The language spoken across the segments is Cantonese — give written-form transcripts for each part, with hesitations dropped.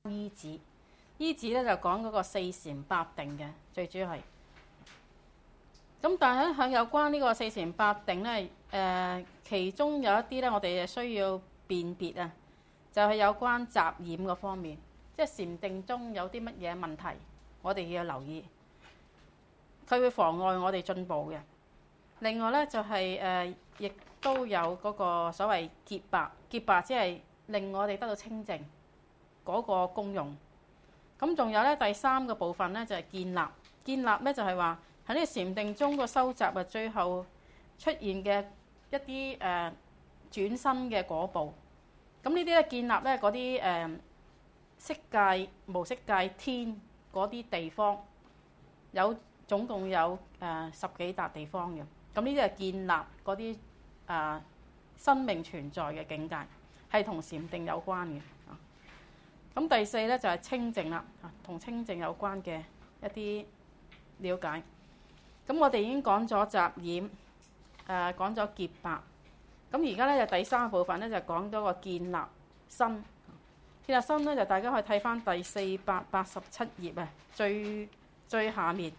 依止。依止咧就講嗰個四禪八定嘅，最主要係。咁但係喺有關呢個四禪八定咧，其中有一啲咧，我哋需要辨別啊，就係有關雜染嗰方面，即係禪定中有啲乜嘢問題，我哋要留意，佢會妨礙我哋進步嘅。另外咧就係亦都有嗰個所謂潔白，潔白即係令我哋得到清淨嗰個功用。咁仲有咧第三個部分咧就係建立，建立咧就係話喺呢個禪定中個收集啊，最後出現嘅一啲轉生嘅果報。咁呢啲咧建立咧嗰啲色界、無色界、天嗰啲地方，總共有10幾笪地方嘅。咁呢啲係建立嗰啲生命存在嘅境界，係同禪定有關嘅。咁第四咧就係清淨啦，同清淨有關嘅一啲了解。咁我哋已經講咗雜染，講咗潔白。咁而家咧就第三個部分咧就講咗個建立身。建立身咧就大家可以睇翻第487頁啊，最下面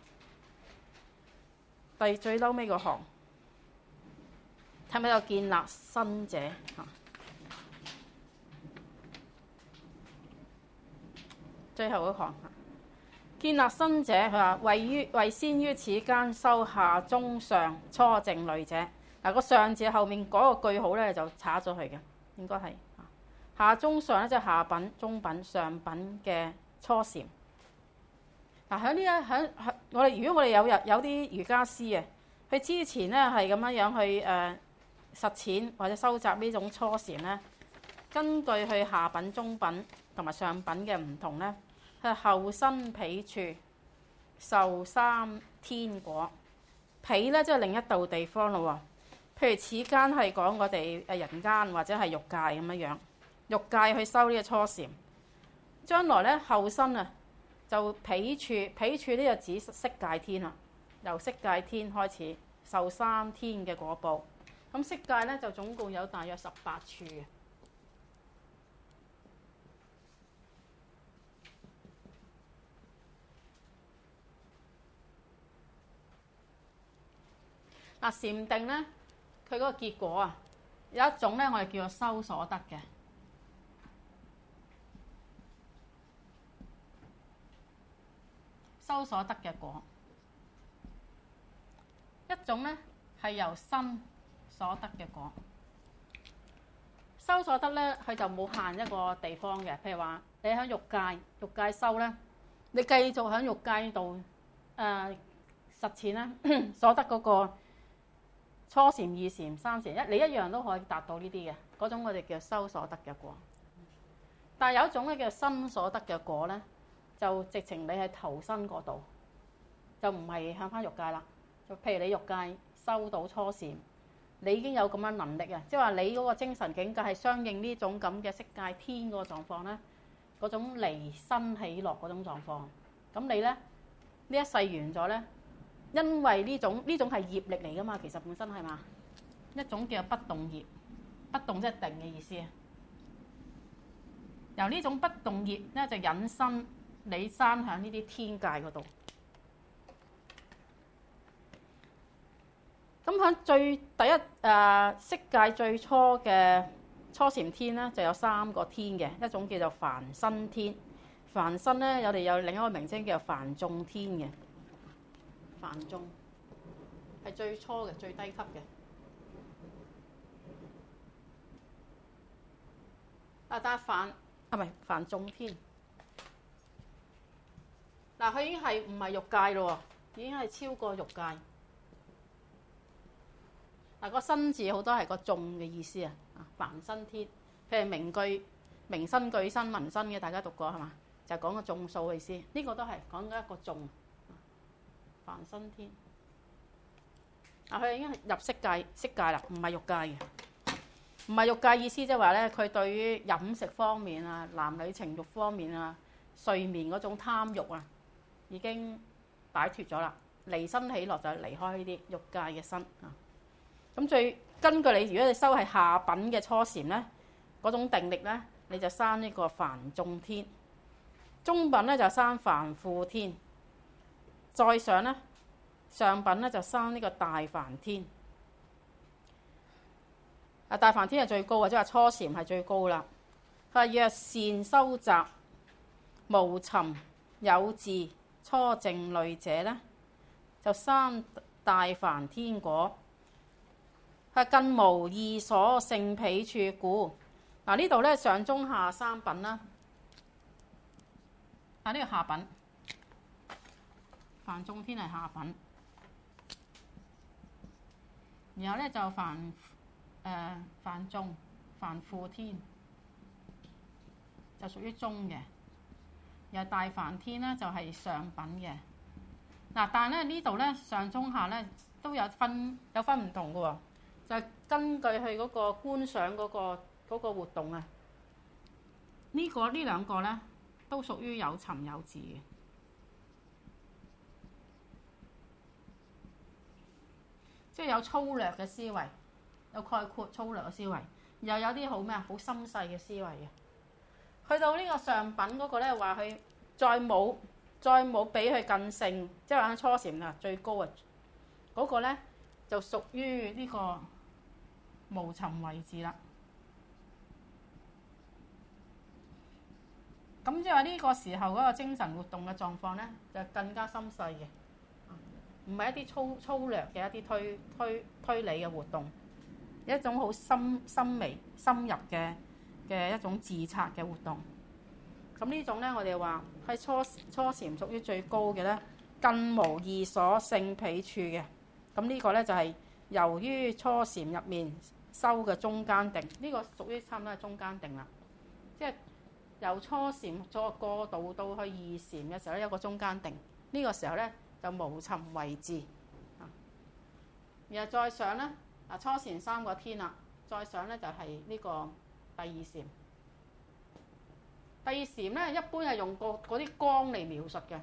最嬲尾個行，睇唔睇到建立身者？最後嗰行，建立身者，佢話為先於此間修下中上初靜慮者。嗱，個上字後面嗰個句號咧就叉咗佢嘅，應該係下中上咧，即係下品、中品、上品嘅初禪。嗱，喺我哋，如果我哋有啲瑜伽師啊，佢之前咧係咁樣去實踐或者收集呢種初禪咧，根據佢下品、中品同埋上品嘅唔同咧，佢後生彼處受三天果。彼咧即係另一度地方咯喎。譬如此間係講我哋人間或者係欲界咁樣，欲界去修呢個初禪。將來咧後生啊就彼處，彼處呢就指色界天啦。由色界天開始受三天嘅果報。咁色界咧就總共有大約18處嘅。嗱，禪定咧，佢嗰個結果啊，有一種咧，我哋叫做修所得嘅。修所得嘅果，一種咧係由心所得嘅果。修所得咧，佢就冇限一個地方嘅。譬如話，你喺欲界修咧，你繼續喺欲界度實踐咧，所得嗰個初禪、二禪、三禪，你一樣都可以達到呢啲嘅。嗰種我哋叫修所得嘅果。但係有一種咧叫身所得嘅果咧，就直情你係投身嗰度，就唔係向翻欲界啦。就譬如你欲界修到初禪，你已經有咁樣能力啊，即係話你嗰個精神境界係相應呢種咁嘅色界天嗰個狀況咧，嗰種離身喜樂嗰種狀況。咁你咧呢一世完咗咧，因為呢種係業力嚟噶嘛，其實本身係嘛，一種叫不動業，不動即係定嘅意思啊。由呢種不動業咧就引申你生喺呢啲天界嗰度。咁喺第一色界最初嘅初禪天咧，就有3個天嘅，一種叫做梵身天。梵身咧，我哋有另一個名稱叫做梵眾天嘅。梵眾係最初嘅、最低級嘅。但係梵眾天。嗱，佢已經係唔係欲界咯喎，已經係超過欲界。嗱，個身字好多係個眾嘅意思啊！梵身天，譬如明身、具身、文身嘅，大家讀過係嘛？就係講個眾數嘅意思。呢個都係講緊一個眾。梵身天。佢已經入色界啦，唔係欲界嘅。唔係欲界意思，即係話咧，佢對於飲食方面啊、男女情慾方面啊、睡眠嗰種貪慾啊，已經擺脫咗啦。離身喜樂就係離開呢啲欲界嘅身啊。咁根據你，如果你修係下品嘅初禪咧，嗰種定力咧，你就生呢個梵眾天。 中品咧就生梵輔天，再上咧上品咧就生呢個大梵天。大梵天係最高嘅，即係話初禪係最高啦。佢話若善修習無尋有智初靜慮者咧，就生大梵天果。係更無異所勝彼處故。嗱，呢度咧上中下三品啦。呢個下品，梵眾天係下品，然後咧就梵眾梵輔天就屬於中嘅，然後大梵天咧就係上品嘅。嗱，但係咧呢度咧上中下咧都有分唔同嘅喎。就係根據佢嗰個觀賞嗰個活動啊，呢兩個咧都屬於有尋有智嘅，即係有粗略嘅思維，有概括粗略嘅思維，又有啲好咩啊？好深細嘅思維嘅。去到呢個上品嗰個咧，話佢再冇比佢更勝，即係話初禪啊最高啊嗰個咧就屬於呢個無尋為智啦。咁即係話呢個時候嗰個精神活動嘅狀況咧，就更加深細嘅，唔係一啲粗略嘅一啲推理嘅活動，一種好深微深入嘅一種自察嘅活動。咁呢種咧，我哋話喺初禪屬於最高嘅咧，更無異所勝彼處嘅。咁呢個咧就係由於初禪入面修嘅中間定，呢個屬於差唔多係中間定啦。即係由初禪再過渡到去二禪嘅時候咧，有個中間定。呢個時候咧就無尋為智。然後再上咧，初禪三個天啦，再上咧就係呢個第二禪。第二禪咧一般係用嗰啲光嚟描述嘅，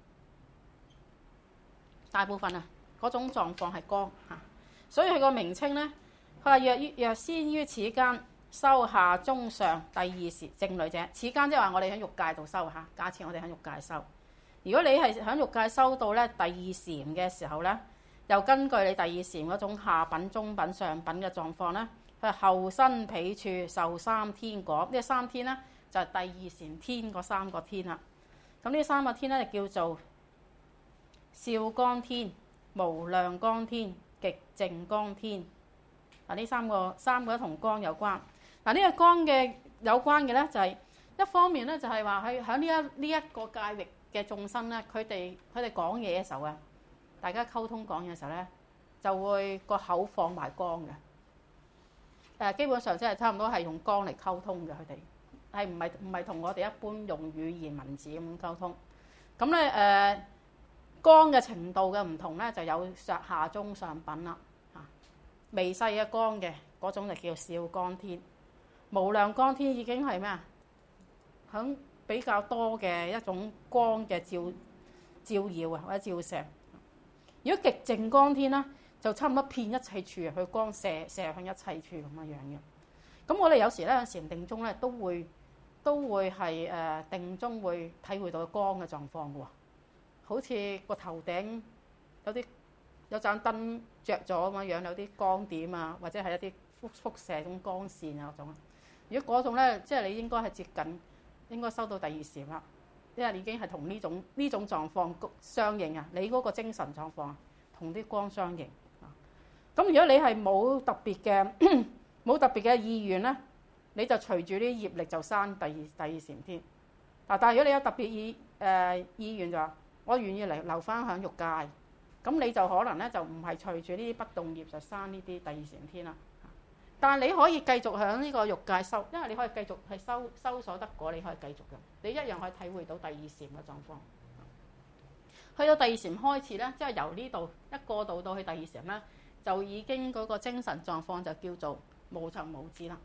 大部分啊嗰種狀況係光嚇，所以佢個名稱咧，佢話若先於此間修下中上第二禪靜慮者，此間即係話我哋喺欲界度修嚇。假設我哋喺欲界修，如果你係喺欲界修到咧第二禪嘅時候咧，又根據你第二禪嗰種下品、中品、上品嘅狀況咧，佢後生彼處受三天果。呢三天咧就係第二禪天嗰三個天啦。咁呢三個天咧就叫做少光天、無量光天、極靜光天。嗱，呢三個都同光有關。嗱，呢個光嘅有關嘅咧就係一方面咧就係話喺呢一個界域嘅眾生咧，佢哋講嘢嘅時候啊，大家溝通講嘢嘅時候咧，就會個口放埋光嘅。基本上即係差唔多係用光嚟溝通嘅，佢哋係唔係同我哋一般用語言文字咁溝通。咁咧光嘅程度嘅唔同咧，就有下中上品啦。微細嘅光嘅嗰種就叫少光天，無量光天已經係咩啊？響比較多嘅一種光嘅照耀啊，或者照射。如果極靜光天咧，就差唔多遍一切處，佢光射向一切處咁樣嘅。咁我哋有時咧禪定中咧都會係定中會體會到光嘅狀況嘅喎，好似個頭頂有盞燈着咗咁樣，有啲光點啊，或者係一啲輻射種光線啊嗰種。如果嗰種咧，即係你應該係接近，應該收到第二禪啦，因為已經係同呢種狀況相應啊。你嗰個精神狀況同啲光相應。咁如果你係冇特別嘅意願咧，你就隨住啲業力就生第二禪天。但係如果你有特別意願就話，我願意嚟留翻響欲界。咁你就可能咧就唔係隨住呢啲不動業就生呢啲第二禪天啦。但係你可以繼續喺呢個欲界修，因為你可以繼續係修所得果，你可以繼續嘅，你一樣可以體會到第二禪嘅狀況。去到第二禪開始咧，即係由呢度一過渡到去第二禪咧，就已經嗰個精神狀況就叫做無尋無智啦。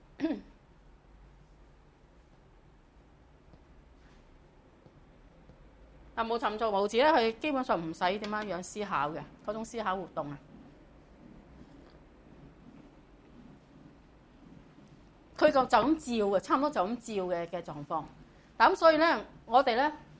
無尋做無智咧，佢基本上唔使點樣思考嘅嗰種思考活動啊。佢就咁照嘅，差唔多就咁照嘅狀況。咁所以咧，我哋咧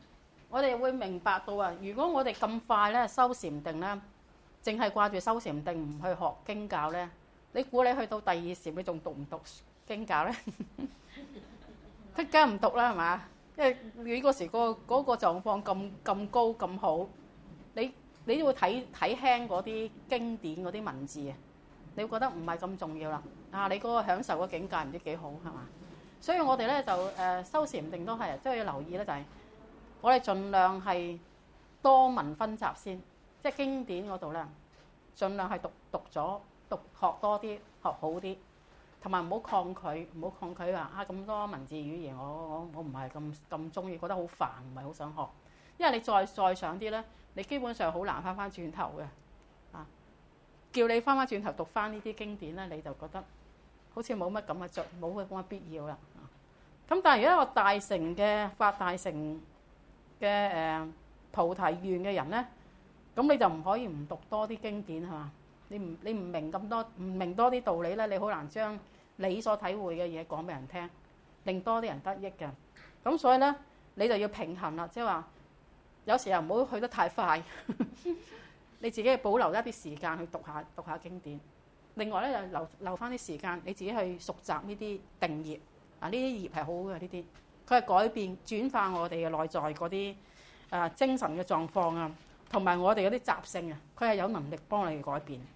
我哋會明白到啊，如果我哋咁快咧修禪定咧，淨係掛住修禪定，唔去學經教咧，你估你去到第二禪，你仲讀唔讀經教咧？佢梗係唔讀啦，係嘛？因為你嗰時嗰個狀況咁高咁好，你會睇輕嗰啲經典嗰啲文字啊，你會覺得唔係咁重要啦。啊，你嗰個享受嘅境界唔知幾好係嘛？所以我哋咧就修禪定都係，即係要留意咧，就係我哋盡量係多聞分集先，即係經典嗰度咧，盡量係讀學多啲，學好啲，同埋唔好抗拒，唔好抗拒話啊咁多文字語言，我唔係咁中意，覺得好煩，唔係好想學。因為你再上啲咧，你基本上好難翻轉頭嘅啊！叫你翻轉頭讀翻呢啲經典咧，你就覺得好似冇乜咁嘅冇乜咁嘅必要啦。咁但係如果一個大乘嘅發大乘嘅菩提願嘅人咧，咁你就唔可以唔讀多啲經典係嘛？你唔明咁多，唔明多啲道理咧，你好難將你所體會嘅嘢講俾人聽，令多啲人得益嘅。咁所以咧，你就要平衡啦，即係話有時候唔好去得太快，你自己要保留一啲時間去讀下經典。另外咧，就留翻啲時間，你自己去熟習呢啲定業啊，呢啲業係好嘅，呢啲佢係改變轉化我哋嘅內在嗰啲精神嘅狀況啊，同埋我哋嗰啲習性啊，佢係有能力幫你改變。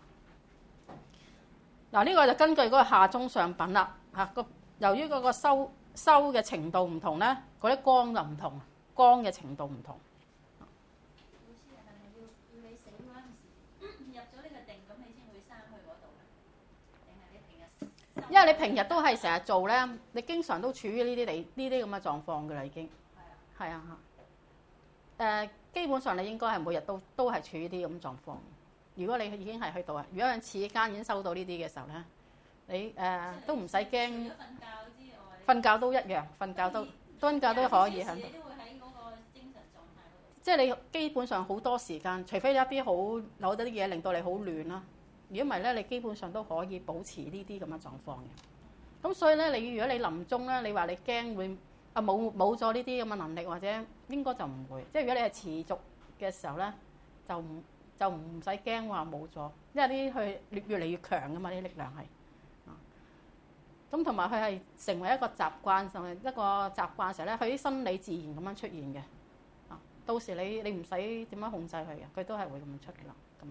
嗱，呢個就根據嗰個下中上品啦嚇。由於嗰個修嘅程度唔同咧，嗰啲光就唔同，光嘅程度唔同。 老師係咪要你死嗰陣時入咗呢個定，咁你先會生去嗰度咧？定係你平日？ 因為你平日都係成日做咧，你經常都處於呢啲咁嘅狀況㗎啦，已經。係啊。係啊。基本上你應該係每日都係處於啲咁狀況。如果你已經係去到啊，如果喺此間已經收到呢啲嘅時候咧，你都唔使驚。除咗瞓覺之外， 瞓覺都一樣，瞓覺都可以喺度。 你都會喺嗰個精神狀態嗰度。 即係你基本上好多時間，除非有一啲有啲嘢令到你好亂啦。如果唔係咧，你基本上都可以保持呢啲咁嘅狀況嘅。咁所以咧，如果你臨終咧，你話你驚會冇咗呢啲咁嘅能力，或者應該就唔會。即係如果你係持續嘅時候咧，就唔使驚話冇咗，因為呢啲佢越嚟越強噶嘛，呢啲力量係。咁同埋佢係成為一個習慣，成為一個習慣時候咧，佢啲生理自然咁樣出現嘅。到時你唔使點樣控制佢嘅，佢都係會咁樣出嚟啦，咁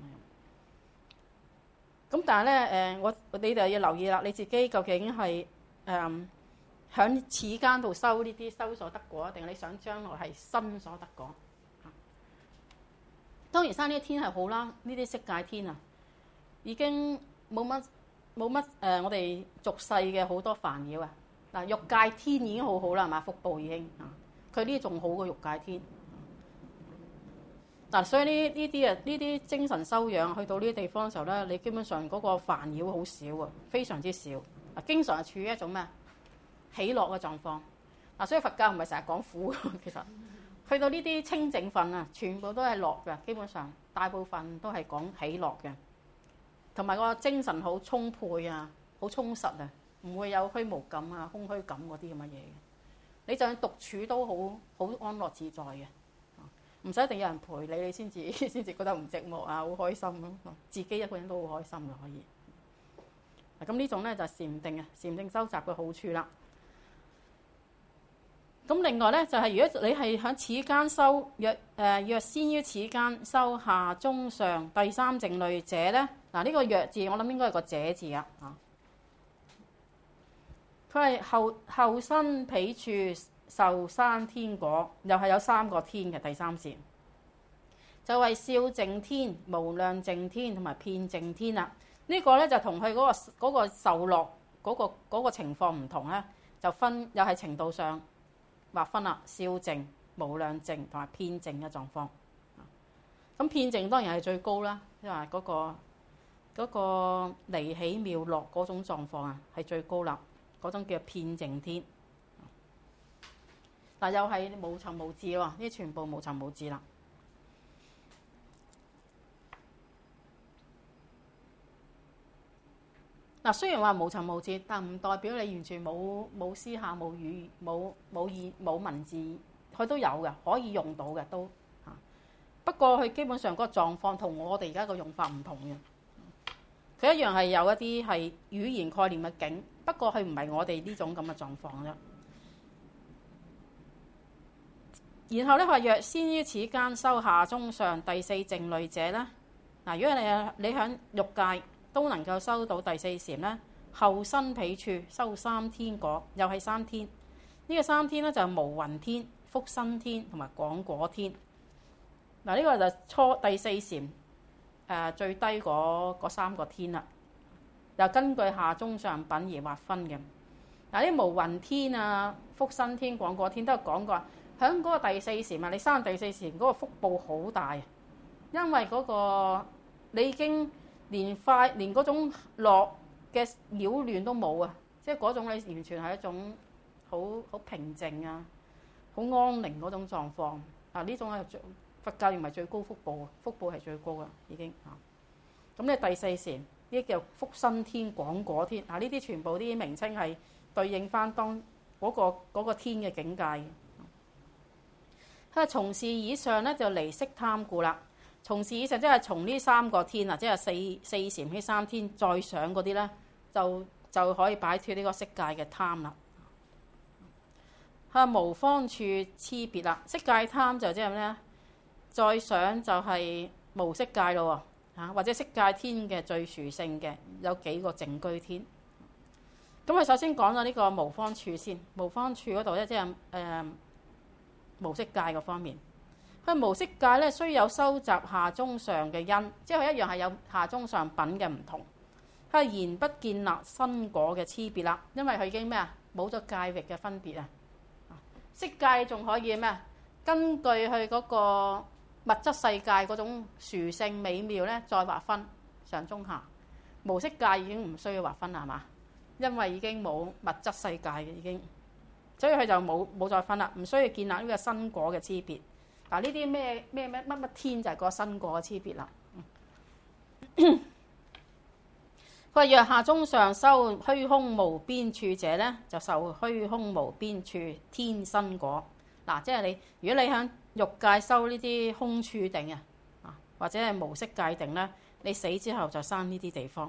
樣。咁但係咧你哋要留意啦，你自己究竟係喺此間度修呢啲修所得果，定係你想將來係身所得果？當然生呢啲天係好啦，呢啲色界天啊，已經冇乜我哋俗世嘅好多煩擾啊。嗱，欲界天已經好好啦，係嘛？福報已經佢呢啲仲好過欲界天。嗱，所以呢啲精神修養去到呢啲地方嘅時候咧，你基本上嗰個煩擾好少啊，非常之少。嗱，經常係處於一種咩喜樂嘅狀況。嗱，所以佛教唔係成日講苦，其實。去到呢啲清淨分啊，全部都係樂嘅，基本上大部分都係講喜樂嘅，同埋個精神好充沛啊，好充實啊，唔會有虛無感啊、空虛感嗰啲咁嘅嘢嘅。你就算獨處都好安樂自在嘅，唔使一定有人陪你，你先至覺得唔寂寞啊，好開心咯。自己一個人都好開心嘅可以。咁呢種咧就係禪定啊，禪定收集嘅好處啦。咁另外咧就係、是、如果你係喺此間修若先於此間修下中上第三靜慮者咧，嗱、這、呢個若字我諗應該係個者字啊，佢係後生彼處受生天果，又係有三個天嘅第三禪，就係少淨天、無量淨天同埋遍淨天啦。呢、這個咧就同佢嗰個受樂嗰個情況唔同咧，就分又係程度上。劃分啦，少淨、無量淨同埋遍淨嘅狀況。咁遍淨當然係最高啦，即係話嗰個離喜妙樂嗰種狀況啊，係最高啦。嗰種叫遍淨天。但又係無尋無伺喎，呢啲全部無尋無伺啦。嗱，雖然話無尋無伺，但唔代表你完全冇思考、冇語、冇文字佢都有嘅，可以用到嘅都嚇。不過佢基本上嗰個狀況同我哋而家個用法唔同嘅。佢一樣係有一啲係語言概念嘅境，不過佢唔係我哋呢種咁嘅狀況啫。然後咧，佢話若先於此間修下中上第四靜慮者咧，嗱，如果你喺欲界都能夠修到第四禪咧，後生彼處修三天果，又係三天。呢個三天咧就係無雲天、福生天同埋廣果天。嗱，呢個就第四禪最低嗰三個天啦，又根據下中上品而劃分嘅。嗱，啲無雲天啊、福生天、廣果天都有講過，喺嗰個第四禪啊，你生第四禪嗰個福報好大，因為嗰個你已經連嗰種樂嘅擾亂都冇啊，即係嗰種你完全係一種好平靜啊、好安寧嗰種狀況。呢種係佛教認為最高福報，福報係最高嘅已經嚇。咁咧第四禪呢啲叫福生天、廣果天。呢啲全部啲名稱係對應翻當嗰個天嘅境界嘅。佢話從事以上咧就離色貪故啦。從事以上即係從呢三個天啊，即係四禪呢三天再上嗰啲咧，就可以擺脫呢個色界嘅貪啦。佢話無方處差別啦，色界貪就即係咩咧？再上就係無色界咯喎，或者色界天嘅最殊勝嘅有幾個靜居天。咁佢首先講咗呢個無方處先，無方處嗰度咧即係無色界嗰方面。佢無色界咧雖有收集下中上嘅因，即係佢一樣係有下中上品嘅唔同。佢言不建立身果嘅差別啦，因為佢已經咩啊冇咗界域嘅分別啊。色界仲可以咩？根據佢嗰個物質世界嗰種殊勝美妙咧，再劃分上中下。無色界已經唔需要劃分啦，係嘛？因為已經冇物質世界嘅已經，所以佢就冇再分啦，唔需要建立呢個身果嘅差別。嗱，呢啲咩乜天就係個身果嘅差別啦。佢話若下中上修虛空無邊處者咧，就受虛空無邊處天身果。嗱，即係如果你喺欲界修呢啲空處定啊，或者係無色界定咧，你死之後就生呢啲地方。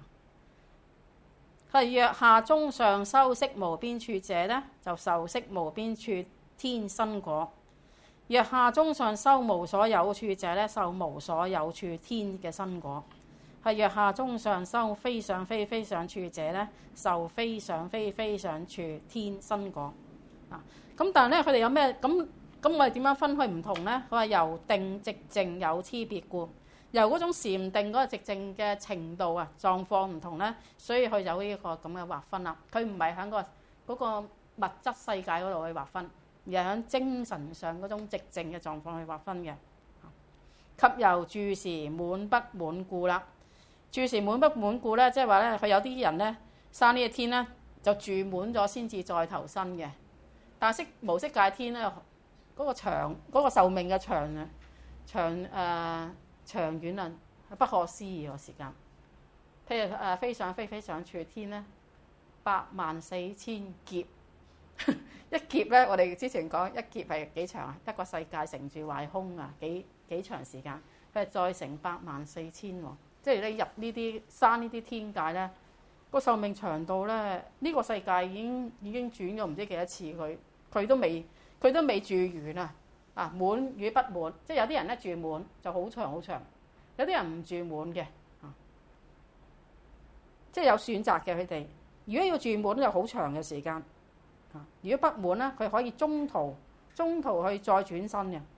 佢話若下中上修色無邊處者咧，就受色無邊處天身果。若下中上修無所有處者咧，受無所有處天嘅身果。係若下中上修非想非非想處者咧，受非想非非想處天身果。咁但係咧，佢哋有咩咁我哋點樣分佢唔同咧？佢話由定寂靜有差別故，由嗰種禪定嗰個寂靜嘅程度啊狀況唔同咧，所以佢有呢個咁嘅劃分啦。佢唔係喺嗰個物質世界嗰度去劃分，而係喺精神上嗰種寂靜嘅狀況去劃分嘅。及由住時滿不滿故啦，住時滿不滿故咧，即係話咧，佢有啲人咧生呢個天咧就住滿咗先至再投生嘅。但係無色界天咧，嗰個壽命嘅長遠啊，不可思議個時間。譬如非想非非想處天咧，84000劫。一劫咧，我哋之前講一劫係幾長啊？一個世界成住壞空啊，幾長時間？佢係再乘84000喎，即係你入呢啲生呢啲天界咧，個壽命長到咧，呢個世界已經轉咗唔知幾多次，佢都未住完啊！滿與不滿，即係有啲人咧住滿就好長好長，有啲人唔住滿嘅，即係有選擇嘅佢哋。如果要住滿就好長嘅時間，如果不滿咧，佢可以中途去再轉身嘅。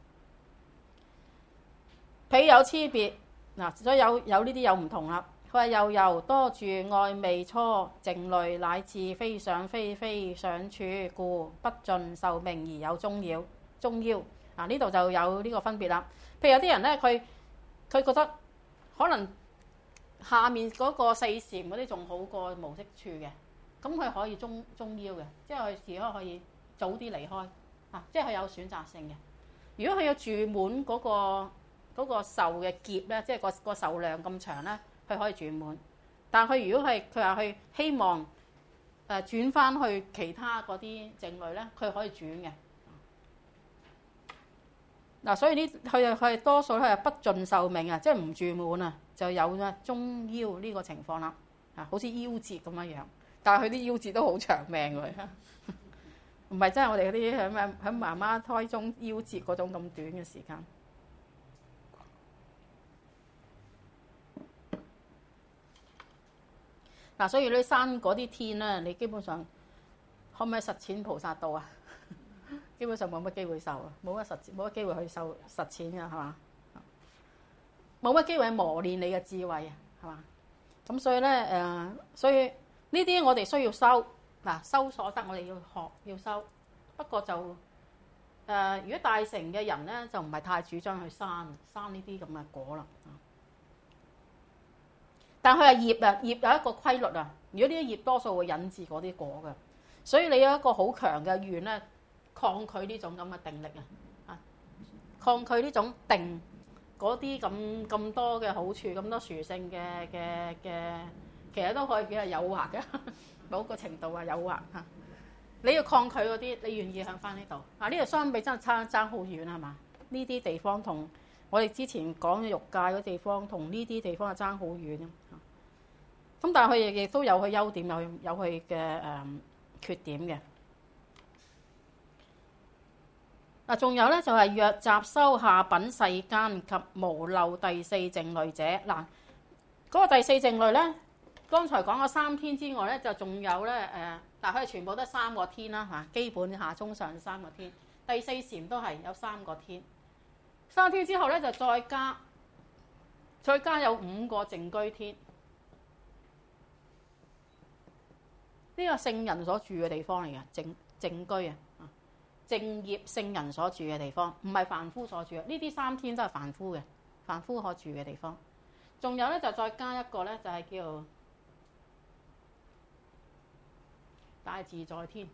彼有差別嗱，所以有呢啲有唔同啦。佢話又由多住愛味初靜慮乃至非想非非想處故，不盡壽命而有終夭。呢度就有呢個分別啦。譬如有啲人咧，佢覺得可能下面嗰個四禪嗰啲仲好過無色處嘅，咁佢可以終夭嘅，即係佢時刻可以早啲離開即係佢有選擇性嘅。如果佢有住滿嗰個壽嘅劫咧，即係個壽量咁長咧，佢可以住滿。但係佢如果係佢話佢希望轉翻去其他嗰啲靜慮咧，佢可以轉嘅。 嗱，所以呢佢係多數係不盡壽命啊，即係唔住滿啊，就有咧中夭呢個情況啦。好似夭折咁樣，但係佢啲夭折都好長命喎，唔係真係我哋嗰啲喺媽媽胎中夭折嗰種咁短嘅時間。嗱，所以你生嗰啲天咧，你基本上可唔可以實踐菩薩道啊？基本上冇乜機會受啊，冇乜機會去受實踐㗎，係嘛？冇乜機會磨練你嘅智慧啊，係嘛？咁所以咧所以呢啲我哋需要修嗱，修所得我哋要學要修。不過就如果大乘嘅人咧，就唔係太主張去生呢啲咁嘅果啦。但佢係業啊，業有一個規律啊。如果呢啲業多數會引致嗰啲果嘅，所以你有一個好強嘅願咧，抗拒呢種咁嘅定力啊，抗拒呢種定嗰啲咁多嘅好處，咁多殊勝嘅，其實都可以叫係誘惑嘅，某個程度啊誘惑嚇。你要抗拒嗰啲，你願意向翻呢度啊？呢度相比真係爭好遠係嘛？呢啲地方同我哋之前講嘅欲界嗰地方，同呢啲地方係爭好遠啊！咁但係佢亦都有佢優點，有佢嘅缺點嘅。嗱，仲有咧就係若雜修下品世間及無漏第四靜慮者。嗱，嗰個第四靜慮咧，剛才講咗三天之外咧，就仲有咧但係佢全部都係三個天啦嚇，基本下中上三個天。第四禪都係有三個天，三天之後咧就再加有5個靜居天。呢個聖人所住嘅地方嚟嘅，靜居啊，正業聖人所住嘅地方，唔係凡夫所住嘅。呢啲三天都係凡夫嘅，凡夫可住嘅地方。仲有咧就再加一個咧，就係叫大自在天。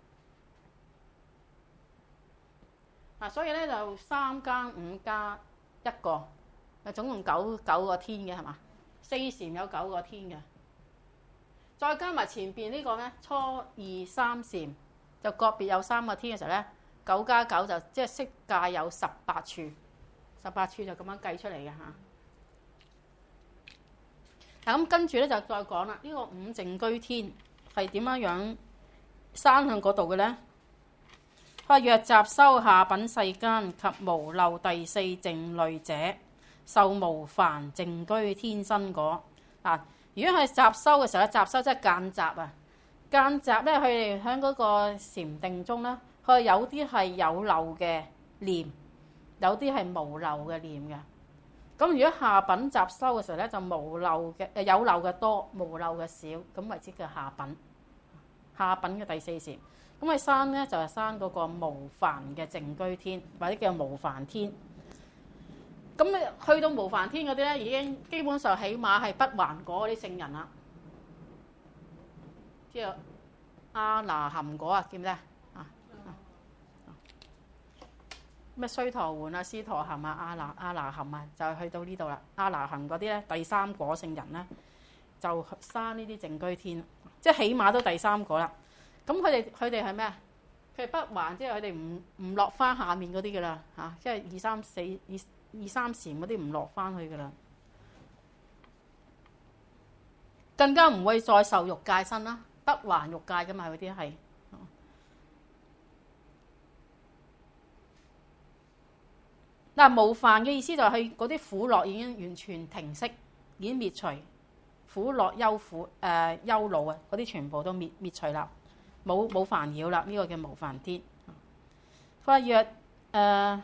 嗱，所以咧就3加5加1個，總共九個天嘅係嘛？四禪有9個天嘅。再加埋前邊呢個咧，初二三禪就個別有3個天嘅時候咧，9加9就即係色界有18處，18處就咁樣計出嚟嘅嚇。嗱，咁跟住咧就再講啦，呢個五靜居天係點樣生向嗰度嘅咧？佢話若雜修下品世間及無漏第四靜慮者，受無煩靜居天身果。嗱，如果係雜修嘅時候咧，雜修即係間雜啊。間雜咧，佢哋喺嗰個禪定中咧，佢有啲係有漏嘅念，有啲係無漏嘅念嘅。咁如果下品雜修嘅時候咧，就無漏嘅有漏嘅多，無漏嘅少，咁為之叫下品。下品嘅第四禪，咁佢生咧就係生嗰個無煩嘅靜居天，或者叫無煩天。咁你去到無煩天嗰啲咧，已經基本上起碼係不還果嗰啲聖人啦，即係阿那含果啊，記唔記得啊？咩須陀洹啊、斯陀含啊、阿那含啊，就係去到呢度啦。阿那含嗰啲咧，第三果聖人咧，就生呢啲靜居天，即係起碼都第三果啦。咁佢哋係咩啊？佢哋不還，即係佢哋唔落翻下面嗰啲噶啦嚇，即係二三禪嗰啲唔落翻去噶啦，更加唔會再受欲界身啦，不還欲界噶嘛，嗰啲係。嗱，無煩嘅意思就係嗰啲苦樂已經完全停息，已經滅除，苦樂憂惱啊，嗰啲全部都滅除啦，冇煩擾啦，呢個叫無煩天。佢話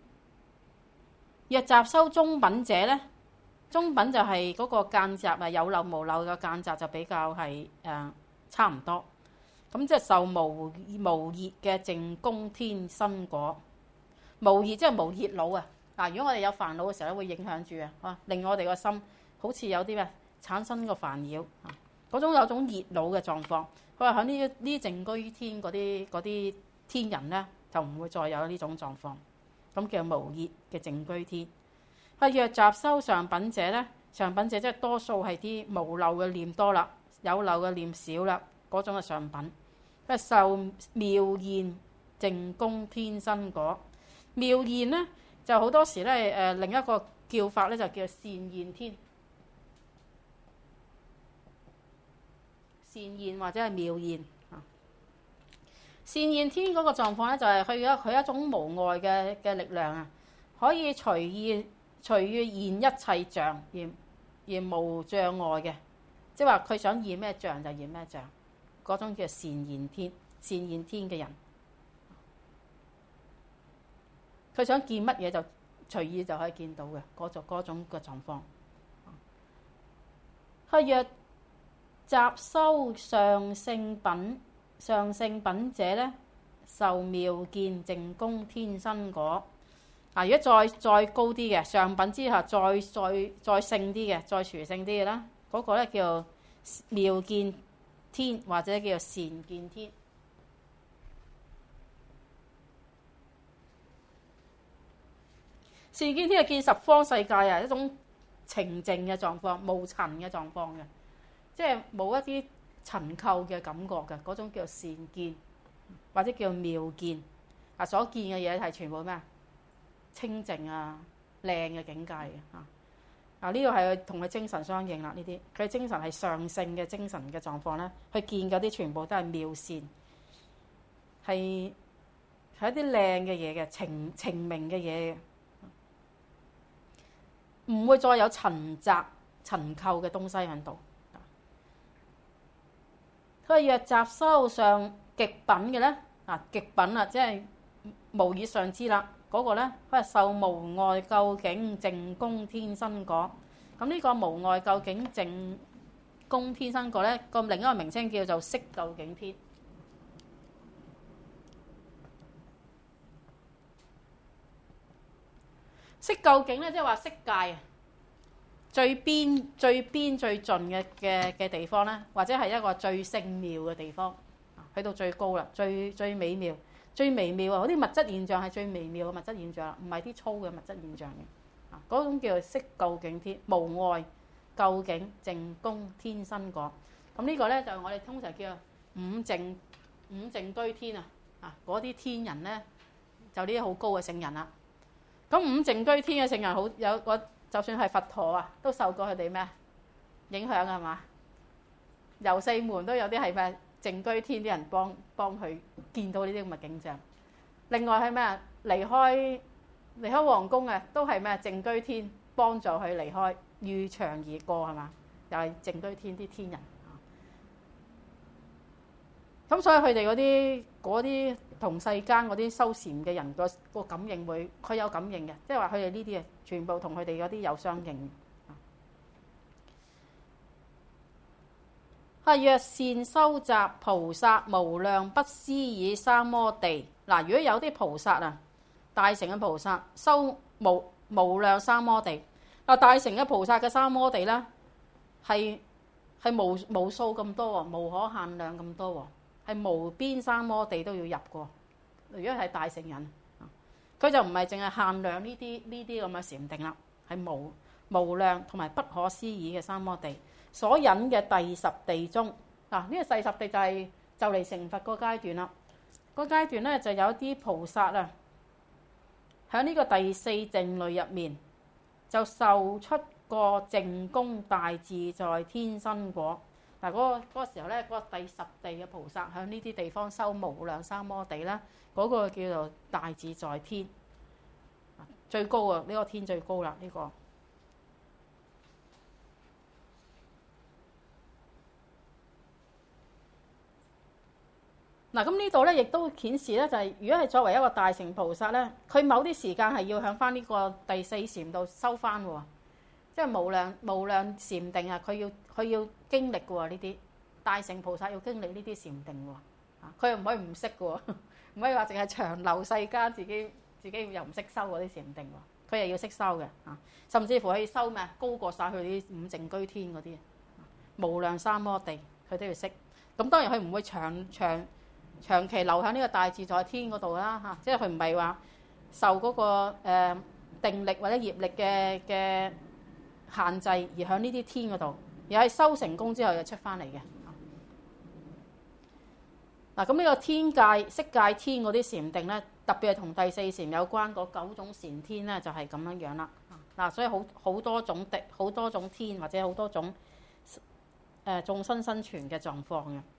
若雜修中品者咧，中品就係嗰個間雜啊，有漏無漏嘅間雜就比較係差唔多。咁即係受無熱嘅淨宮天身果。無熱即係無熱惱啊！嗱，如果我哋有煩惱嘅時候咧，會影響住啊，令我哋個心好似有啲咩產生個煩擾啊，嗰種有種熱惱嘅狀況。佢話喺呢靜居天嗰啲天人咧，就唔會再有呢種狀況。咁叫無熱嘅靜居天。若雜修上品者咧，上品者即係多數係啲無漏嘅念多啦，有漏嘅念少啦，嗰種係上品。佢受妙現淨宮天身果。妙現咧， 就好多時咧另一個叫法咧就叫善現天，善現或者係妙現啊。善現天嗰個狀況咧就係佢一種無礙嘅力量啊，可以隨意現一切象而無障礙嘅，即係話佢想現咩象就現咩象，嗰種叫善現天。善現天嘅人，佢想見乜嘢就隨意就可以見到嘅嗰種嘅狀況。佢若習修上聖品者咧，受妙見淨空天身果。如果再高啲嘅上品之下，再聖啲嘅，再殊勝啲嘅啦，嗰個咧叫妙見天或者叫善見天。善見天係見十方世界啊，一種澄淨嘅狀況，無塵嘅狀況嘅，即係冇一啲塵垢嘅感覺嘅，嗰種叫善見或者叫妙見。所見嘅嘢係全部咩？清淨啊，靚嘅境界嘅呢個係同佢精神相應啦。呢啲佢精神係上聖嘅精神嘅狀況咧，佢見嗰啲全部都係妙善，係一啲靚嘅嘢嘅澄明嘅嘢嘅。唔會再有塵雜塵垢嘅東西喺度。佢若習修上極品嘅咧，極品啊，即係無以上之啦。嗰個咧，佢係受無礙究竟淨空天身果。咁呢個無礙究竟淨空天身果咧，個另一個名稱叫做色究竟天。色究竟咧，即係話色界啊，最邊最盡嘅地方咧，或者係一個最聖妙嘅地方，去到最高啦，最美妙、最微妙啊！嗰啲物質現象係最微妙嘅物質現象，唔係啲粗嘅物質現象嘅。嗰種叫做色究竟天，無礙究竟淨空天身果。咁呢個咧就我哋通常叫五淨居天啊！嗰啲天人咧就呢啲好高嘅聖人啦。咁五淨居天嘅聖人好有個，就算係佛陀啊，都受過佢哋咩影響係嘛？遊四門都有啲係咩淨居天啲人幫佢見到呢啲咁嘅景象。另外係咩離開皇宮嘅都係咩淨居天幫助佢離開，遇牆而過係嘛？又係淨居天啲天人。咁所以佢哋嗰啲同世間嗰啲修禪嘅人個感應會，佢有感應嘅，即係話佢哋呢啲全部同佢哋嗰啲有相應。若善修集菩薩無量不思議三摩地。嗱，如果有啲菩薩啊，大乘嘅菩薩修無量三摩地。大乘嘅菩薩嘅三摩地咧係無數咁多喎，無可限量咁多喎。係無邊三摩地都要入過。如果係大乘人，佢就唔係淨係限量呢啲咁嘅禪定啦，係無量同埋不可思議嘅三摩地所引嘅第十地中。呢個第十地就係就嚟成佛個階段啦。個階段咧就有啲菩薩啊，喺呢個第四靜慮入面就受出個淨空大自在天身果。嗰個時候咧，嗰個第十地嘅菩薩喺呢啲地方修無量三摩地咧，嗰個叫做大自在天，最高啊！呢個天最高啦，呢個。咁呢度咧亦都顯示咧，就係如果係作為一個大乘菩薩咧，佢某啲時間係要向翻呢個第四禪度收翻喎。即係無量禪定啊！佢要經歷嘅喎，呢啲大乘菩薩要經歷呢啲禪定喎。佢又唔可以唔識嘅喎，唔可以話淨係長留世間，自己又唔識修嗰啲禪定喎。佢又要識修嘅甚至乎可以修咩高過晒佢啲五淨居天嗰啲無量三摩地，佢都要識。咁當然佢唔會長期留喺呢個大自在天嗰度啦即係佢唔係話受嗰個定力或者業力嘅限制而喺呢啲天嗰度，而係修成功之後就出翻嚟嘅。咁呢個天界色界天嗰啲禪定咧， 特別係同第四禪有關嗰9種禪天咧，就係咁樣樣啦。嗱，所以好多種好多種天或者好多種眾生生存嘅狀況嘅。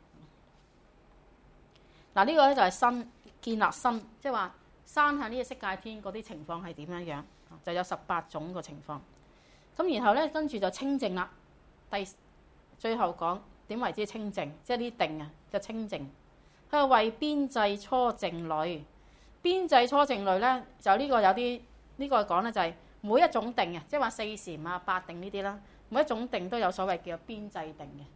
嗱，呢個咧就係身建立身，即係話生喺呢個色界天嗰啲情況係點樣樣，就有18種個情況。咁然後咧跟住就清淨啦。最後講點為之清淨，即係呢定啊，就清淨。佢係為邊際初靜慮，邊際初靜慮咧就呢個有啲呢個講咧就係每一種定啊，即係話四禪啊、八定呢啲啦，每一種定都有所謂叫做邊際定嘅。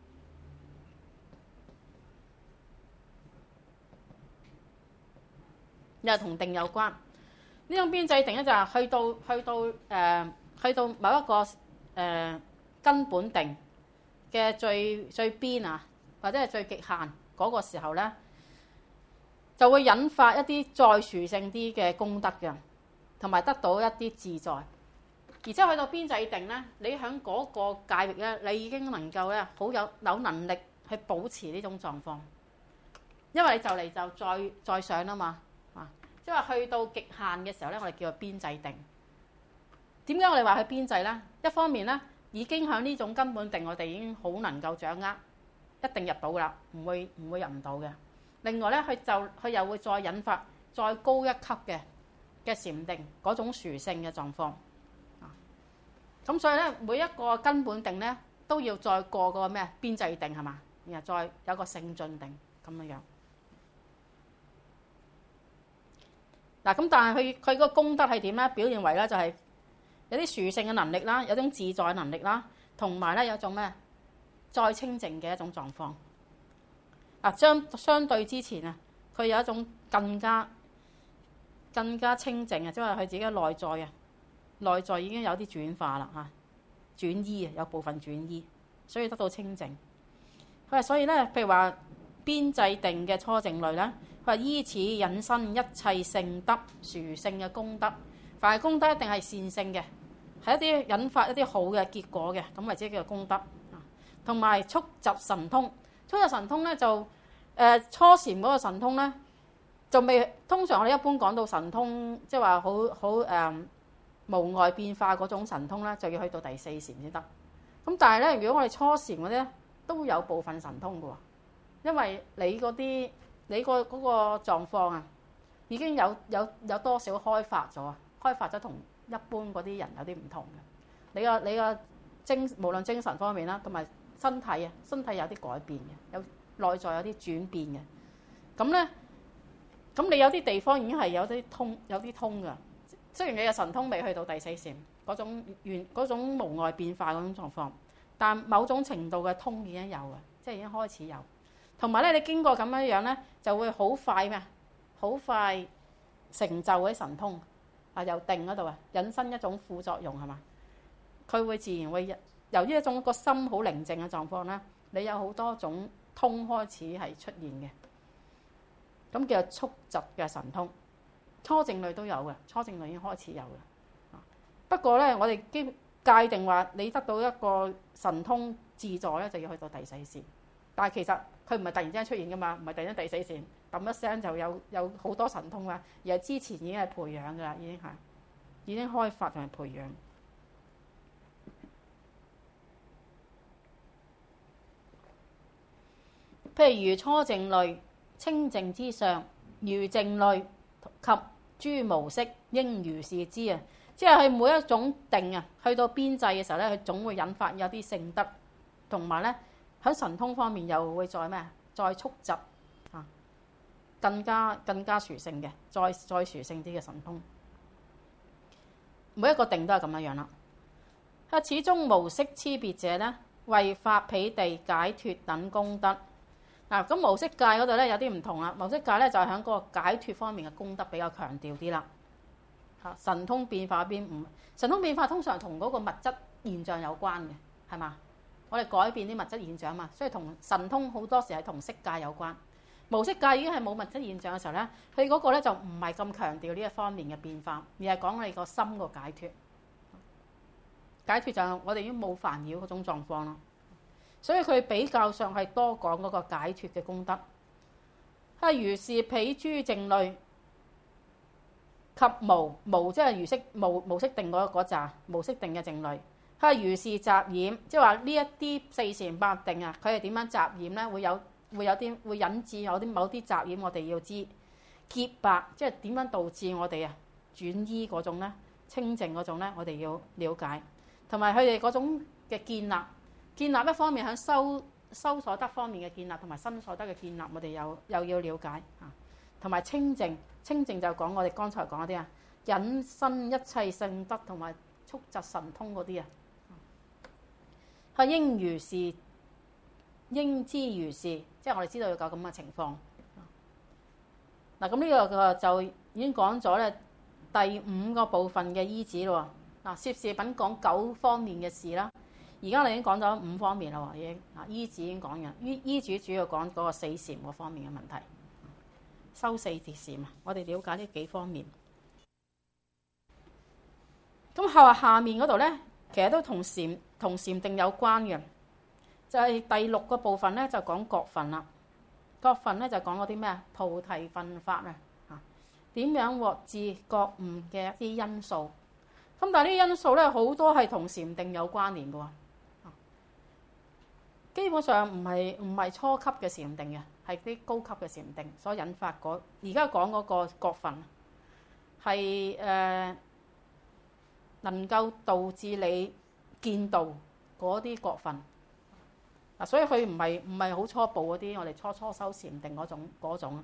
又係同定有關。呢種邊際定咧就係去到某一個根本定嘅最邊啊，或者係最極限嗰個時候咧，就會引發一啲再殊勝啲嘅功德嘅，同埋得到一啲自在。而且去到邊際定咧，你喺嗰個界域咧，你已經能夠咧好有能力去保持呢種狀況，因為你就嚟就再上啦嘛。即係話去到極限嘅時候咧，我哋叫做邊際定。點解我哋話佢邊際咧？一方面咧，已經喺呢種根本定，我哋已經好能夠掌握，一定入到噶啦，唔會入唔到嘅。另外咧，佢又會再引發再高一級嘅禪定嗰種殊勝嘅狀況。咁所以咧，每一個根本定咧都要再過個咩邊際定係嘛，然後再有個勝進定咁樣樣。嗱，咁但係佢個功德係點咧？表現為咧就係有啲殊勝嘅能力啦，有種自在能力啦，同埋咧有種咩再清淨嘅一種狀況。相對之前啊，佢有一種更加清淨啊，即係話佢自己嘅內在啊，內在已經有啲轉化啦嚇，轉依啊，有部分轉依，所以得到清淨。佢話所以咧，譬如話邊際定嘅初靜慮咧。佢話依此引申一切聖德殊勝嘅功德，凡係功德一定係善性嘅，係一啲引發一啲好嘅結果嘅，咁或者叫做功德。同埋速疾神通，速疾神通咧就初禪嗰個神通咧就未，通常我哋一般講到神通，即係話好無礙變化嗰種神通咧，就要去到第四禪先得。咁但係咧，如果我哋初禪嗰啲咧都有部分神通嘅喎，因為你嗰個狀況啊，已經有多少開發咗，開發咗同一般嗰啲人有啲唔同嘅。你個無論精神方面啦，同埋身體有啲改變嘅，有內在有啲轉變嘅。咁咧，咁你有啲地方已經係有啲通㗎。雖然你嘅神通未去到第四禪嗰種無礙變化嗰種狀況，但某種程度嘅通已經有嘅，即係已經開始有。同埋咧，你經過咁樣咧，就會好快成就嗰啲神通啊，由定嗰度啊，引申一種副作用係嘛？佢會自然會由於一種個心好寧靜嘅狀況咧，你有好多種通開始係出現嘅，咁叫做速疾嘅神通。初靜慮都有嘅，初靜慮已經開始有嘅。不過咧，我哋界定話你得到一個神通自在咧，就要去到第四禪。但係其實佢唔係突然之間出現㗎嘛，唔係突然間第四禪揼一聲就有好多神通啦，而係之前已經係培養㗎啦，已經開發同埋培養。譬如初靜慮，清淨之上，如靜慮及諸無色，應如是知啊！即係佢每一種定啊，去到邊際嘅時候咧，佢總會引發有啲聖德，同埋咧喺神通方面又會再速疾啊，更加殊勝嘅，再殊勝啲嘅神通。每一個定都係咁樣樣啦。啊，始終無色差別者咧，為法彼地解脫等功德。嗱，咁無色界嗰度咧有啲唔同啦。無色界咧就係喺嗰個解脫方面嘅功德比較強調啲啦。嚇，神通變化邊唔？神通變化通常同嗰個物質現象有關嘅，係嘛？我哋改變啲物質現象嘛，所以同神通好多時係同色界有關。無色界已經係冇物質現象嘅時候咧，佢嗰個咧就唔係咁強調呢一方面嘅變化，而係講你個心個解脫。解脫就係我哋已經冇煩擾嗰種狀況咯。所以佢比較上係多講嗰個解脫嘅功德。係如是彼諸靜慮， 及無即係如式無式定嗰扎無式定嘅靜慮。佢係如是雜染，即係話呢一啲四禪八定啊，佢係點樣雜染咧？會引致有啲某啲雜染，我哋要知潔白，即係點樣導致我哋啊轉依嗰種咧，清淨嗰種咧，我哋要了解，同埋佢哋嗰種嘅建立一方面喺修所得方面嘅建立，同埋身所得嘅建立，我哋又要了解啊。同埋清淨就講我哋剛才講嗰啲啊，引申一切聖德同埋速疾神通嗰啲啊。佢應如是，應知如是，即係我哋知道有個咁嘅情況。嗱，咁呢個就已經講咗咧第5個部分嘅依止咯。嗱，攝事品講9方面嘅事啦，而家你已經講咗5方面啦喎，已經啊依止已經講完，依止主要講嗰個四禪嗰方面嘅問題，修四禪啊，我哋了解呢幾方面。咁下面嗰度咧，其實都同禪定有關嘅，就係第6個部分咧，就講覺分啦。覺分咧就講嗰啲咩啊？菩提分法啊，點樣獲至覺悟嘅一啲因素。咁但係呢啲因素咧，好多係同禪定有關聯嘅喎。基本上唔係初級嘅禪定嘅，係啲高級嘅禪定所引發嗰而家講嗰個覺分係能夠導致你見道嗰啲覺分。嗱，所以佢唔係好初步嗰啲，我哋初修禪定嗰種。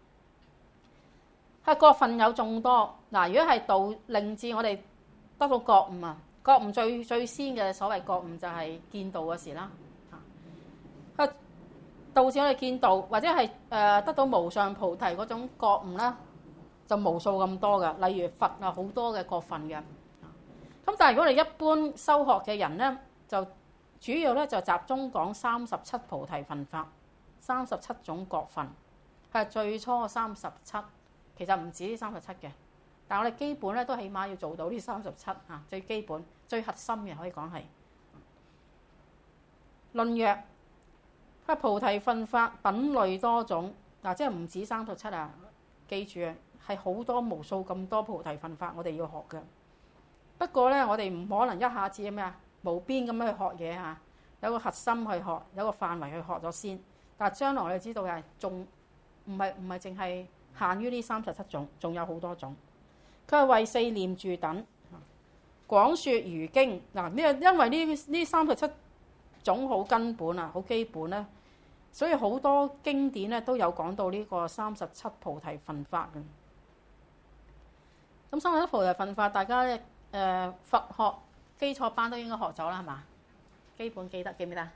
係覺分有眾多。嗱，如果係令至我哋得到覺悟啊，覺悟最先嘅所謂覺悟就係見道嘅時啦。係導致我哋見道，或者係得到無上菩提嗰種覺悟啦，就無數咁多㗎。例如佛啊，好多嘅覺分嘅。咁但係如果我哋一般修學嘅人咧，就主要咧就集中講37菩提分法，37種覺分，係最初37，其實唔止呢37嘅，但係我哋基本咧都起碼要做到呢37啊，最基本、最核心嘅可以講係。論曰，佢菩提分法品類多種，嗱即係唔止37啊，記住啊，係好多無數咁多菩提分法我哋要學嘅。不過咧，我哋唔可能一下子咩啊？無邊咁樣去學嘢嚇，有個核心去學，有個範圍去學咗先。但係將來我哋知道係仲唔係淨係限於呢37種，仲有好多種。佢係為四念住等廣説如經嗱，因為呢37種好根本啊，好基本咧，所以好多經典咧都有講到呢個37菩提分法嘅。咁37菩提分法，大家咧佛學基礎班都應該學咗啦，係嘛？基本記唔記得？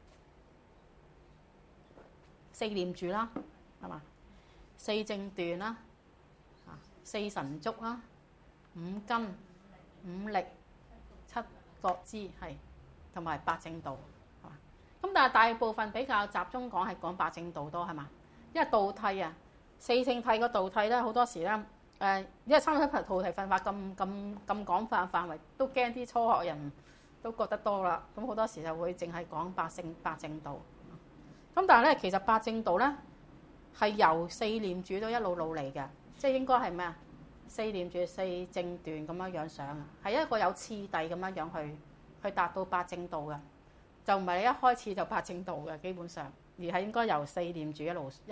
四念住啦，係嘛？四正斷啦，四神足啦，五根、五力、七覺支係，同埋八正道，係嘛？咁但係大部分比較集中講係講八正道多，係嘛？因為道諦啊，四聖諦個道諦咧，好多時咧。因為37菩提分法咁廣泛範圍，都驚啲初學人都覺得多啦。咁好多時就會淨係講八正道。咁但係咧，其實八正道咧係由四念住都一路嚟嘅，即係應該係咩啊？四念住四正斷咁樣上啊，係一個有次第咁樣去達到八正道嘅，就唔係你一開始就八正道嘅基本上，而係應該由四念住一路去。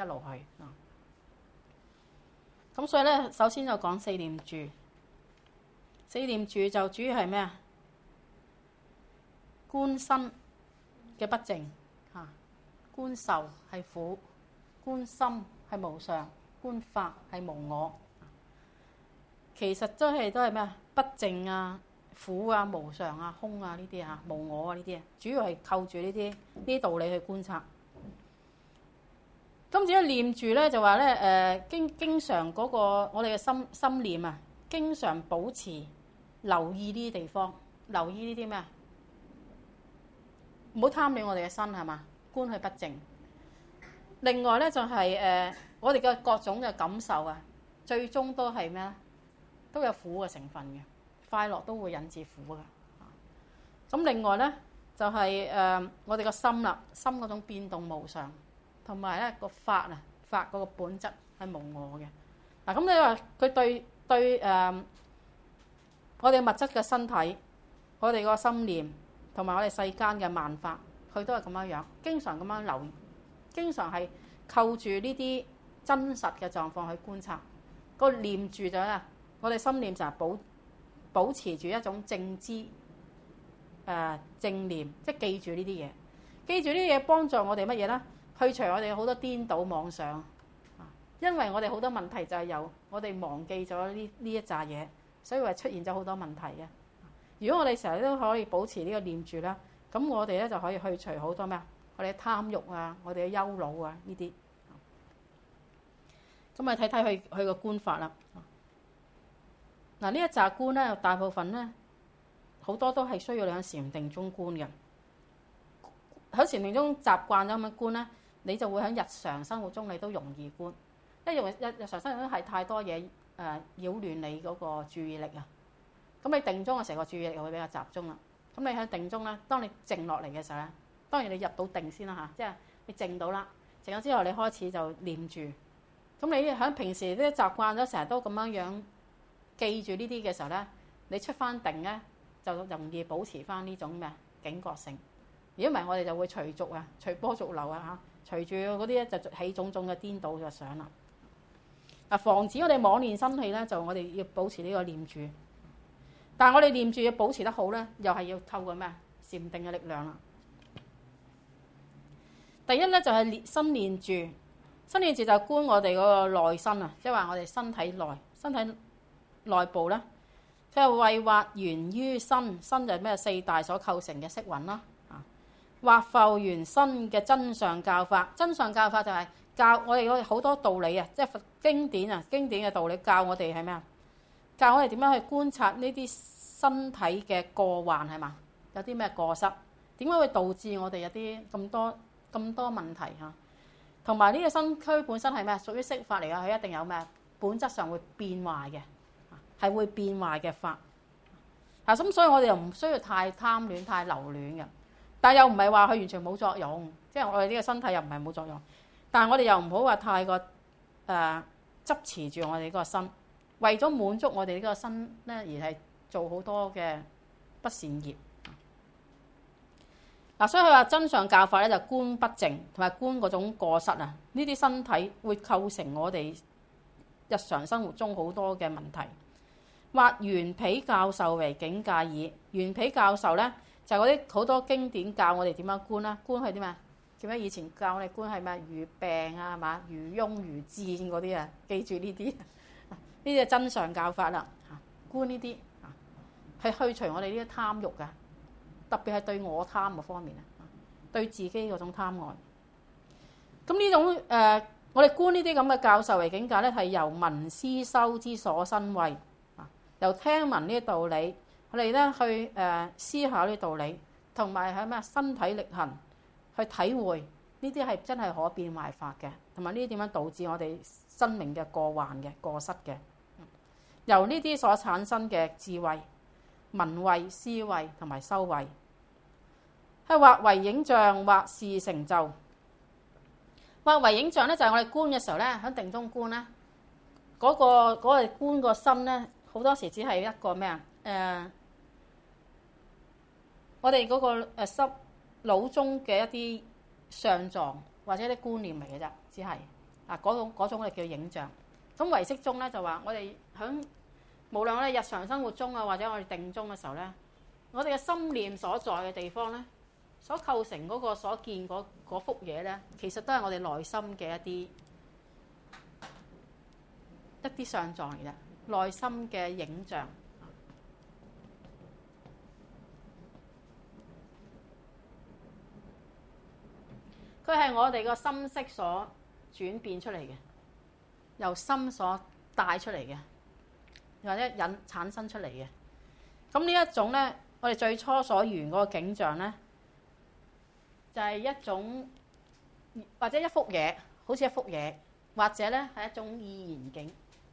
咁所以咧，首先就講四念住。四念住就主要係咩啊？觀身嘅不淨嚇，觀受係苦，觀心係無常，觀法係無我。其實都係咩啊？不淨啊、苦啊、無常啊、空啊呢啲啊、無我啊呢啲啊，主要係扣住呢啲道理去觀察。咁至於念住咧，就話咧經常嗰個我哋嘅心念啊，經常保持留意呢啲地方，留意呢啲咩啊？唔好貪戀我哋嘅身係嘛，觀佢不淨。另外咧就係我哋嘅各種嘅感受啊，最終都係咩咧？都有苦嘅成分嘅，快樂都會引致苦嘅。咁另外咧就係我哋個心啦，心嗰種變動無常。同埋咧個法啊，法嗰個本質係無我嘅。嗱，咁你話佢對對我哋物質嘅身體，我哋個心念同埋我哋世間嘅萬法，佢都係咁樣樣，經常咁樣留意，經常係扣住呢啲真實嘅狀況去觀察。個念住咗啦，我哋心念就係保持住一種正知正念，即係記住呢啲嘢，記住呢啲嘢幫助我哋乜嘢咧？去除我哋好多顛倒妄想，因為我哋好多問題就係由我哋忘記咗呢一紮嘢，所以話出現咗好多問題嘅。如果我哋成日都可以保持呢個念住啦，咁我哋咧就可以去除好多咩啊？我哋嘅貪慾啊，我哋嘅憂惱啊呢啲。咁啊睇睇佢個觀法啦。嗱呢一紮觀咧，大部分咧好多都係需要你喺禪定中觀嘅。喺禪定中習慣咗咁樣觀咧，你就會喺日常生活中你都容易觀，因為日常生活中係太多嘢擾亂你嗰個注意力啊。咁你定中嘅時候個注意力就會比較集中啦。咁你喺定中咧，當你靜落嚟嘅時候咧，當然你入到定先啦嚇，即係你靜到啦，靜咗之後你開始就念住。咁你喺平時都習慣咗成日都咁樣記住呢啲嘅時候咧，你出翻定咧就容易保持翻呢種咩警覺性。如果唔係，我哋就會隨逐啊，隨波逐流啊嚇，隨住嗰啲咧就起種種嘅顛倒嘅想啦。防止我哋妄念生氣咧，就我哋要保持呢個念住。但係我哋念住要保持得好咧，又係要透過咩禪定嘅力量啦。第一咧就係心念住。心念住就觀我哋嗰個內身啊，即係話我哋身體內部咧，佢係為惑緣於身，身就係咩四大所構成嘅色蘊啦。或復緣身嘅真相教法，真相教法就係教我哋好多道理啊，即係經典嘅道理教我哋係咩啊？教我哋點樣去觀察呢啲身體嘅過患係嘛？有啲咩過失？點解會導致我哋有啲咁多問題嚇？同埋呢個身軀本身係咩？屬於色法嚟㗎，佢一定有咩？本質上會變壞嘅，係會變壞嘅法。咁所以我哋又唔需要太貪戀、太留戀嘅，但係又唔係話佢完全冇作用，即係我哋呢個身體又唔係冇作用。但係我哋又唔好話太過執持住我哋呢個身，為咗滿足我哋呢個身咧，而係做好多嘅不善業。所以佢話真相教法咧就觀不淨同埋觀嗰種過失啊，呢啲身體會構成我哋日常生活中好多嘅問題。或緣彼教授為境界矣。緣彼教授咧就係嗰啲好多經典教我哋點樣觀啦，觀係啲咩？點解以前教我哋觀係咩？如病啊，係嘛？如癰如箭嗰啲啊，記住呢啲，呢啲係真相教法啦。觀呢啲係去除我哋呢啲貪慾㗎。特別係對我貪嘅方面啊，對自己嗰種貪愛。咁呢種我哋觀呢啲咁嘅教授為境界咧，係由聞思修之所生慧啊，由聽聞呢啲道理，我哋咧去思考呢啲道理，同埋喺咩身體力行去體會呢啲係真係可變壞法嘅，同埋呢啲點樣導致我哋生命嘅過患嘅過失嘅，由呢啲所產生嘅智慧。聞慧、思慧同埋修慧，係或為影像，或是成就。或為影像咧，就係我哋觀嘅時候咧，喺定中觀咧，嗰個觀個心咧，好多時只係一個咩啊？我哋嗰個腦中嘅一啲相狀或者啲觀念嚟嘅啫，只係嗰種我哋叫影像。咁唯識中咧就話我哋響。無論我哋日常生活中啊，或者我哋定中嘅時候咧，我哋嘅心念所在嘅地方咧，所構成嗰個所見嗰幅嘢咧，其實都係我哋內心嘅一啲相狀嚟嘅，內心嘅影像。佢係我哋個心識所轉變出嚟嘅，由心所帶出嚟嘅。或者產生出嚟嘅，咁呢一種咧，我哋最初所緣嗰個景象咧，就係一種或者一幅嘢，好似一幅嘢，或者咧係一種意言境，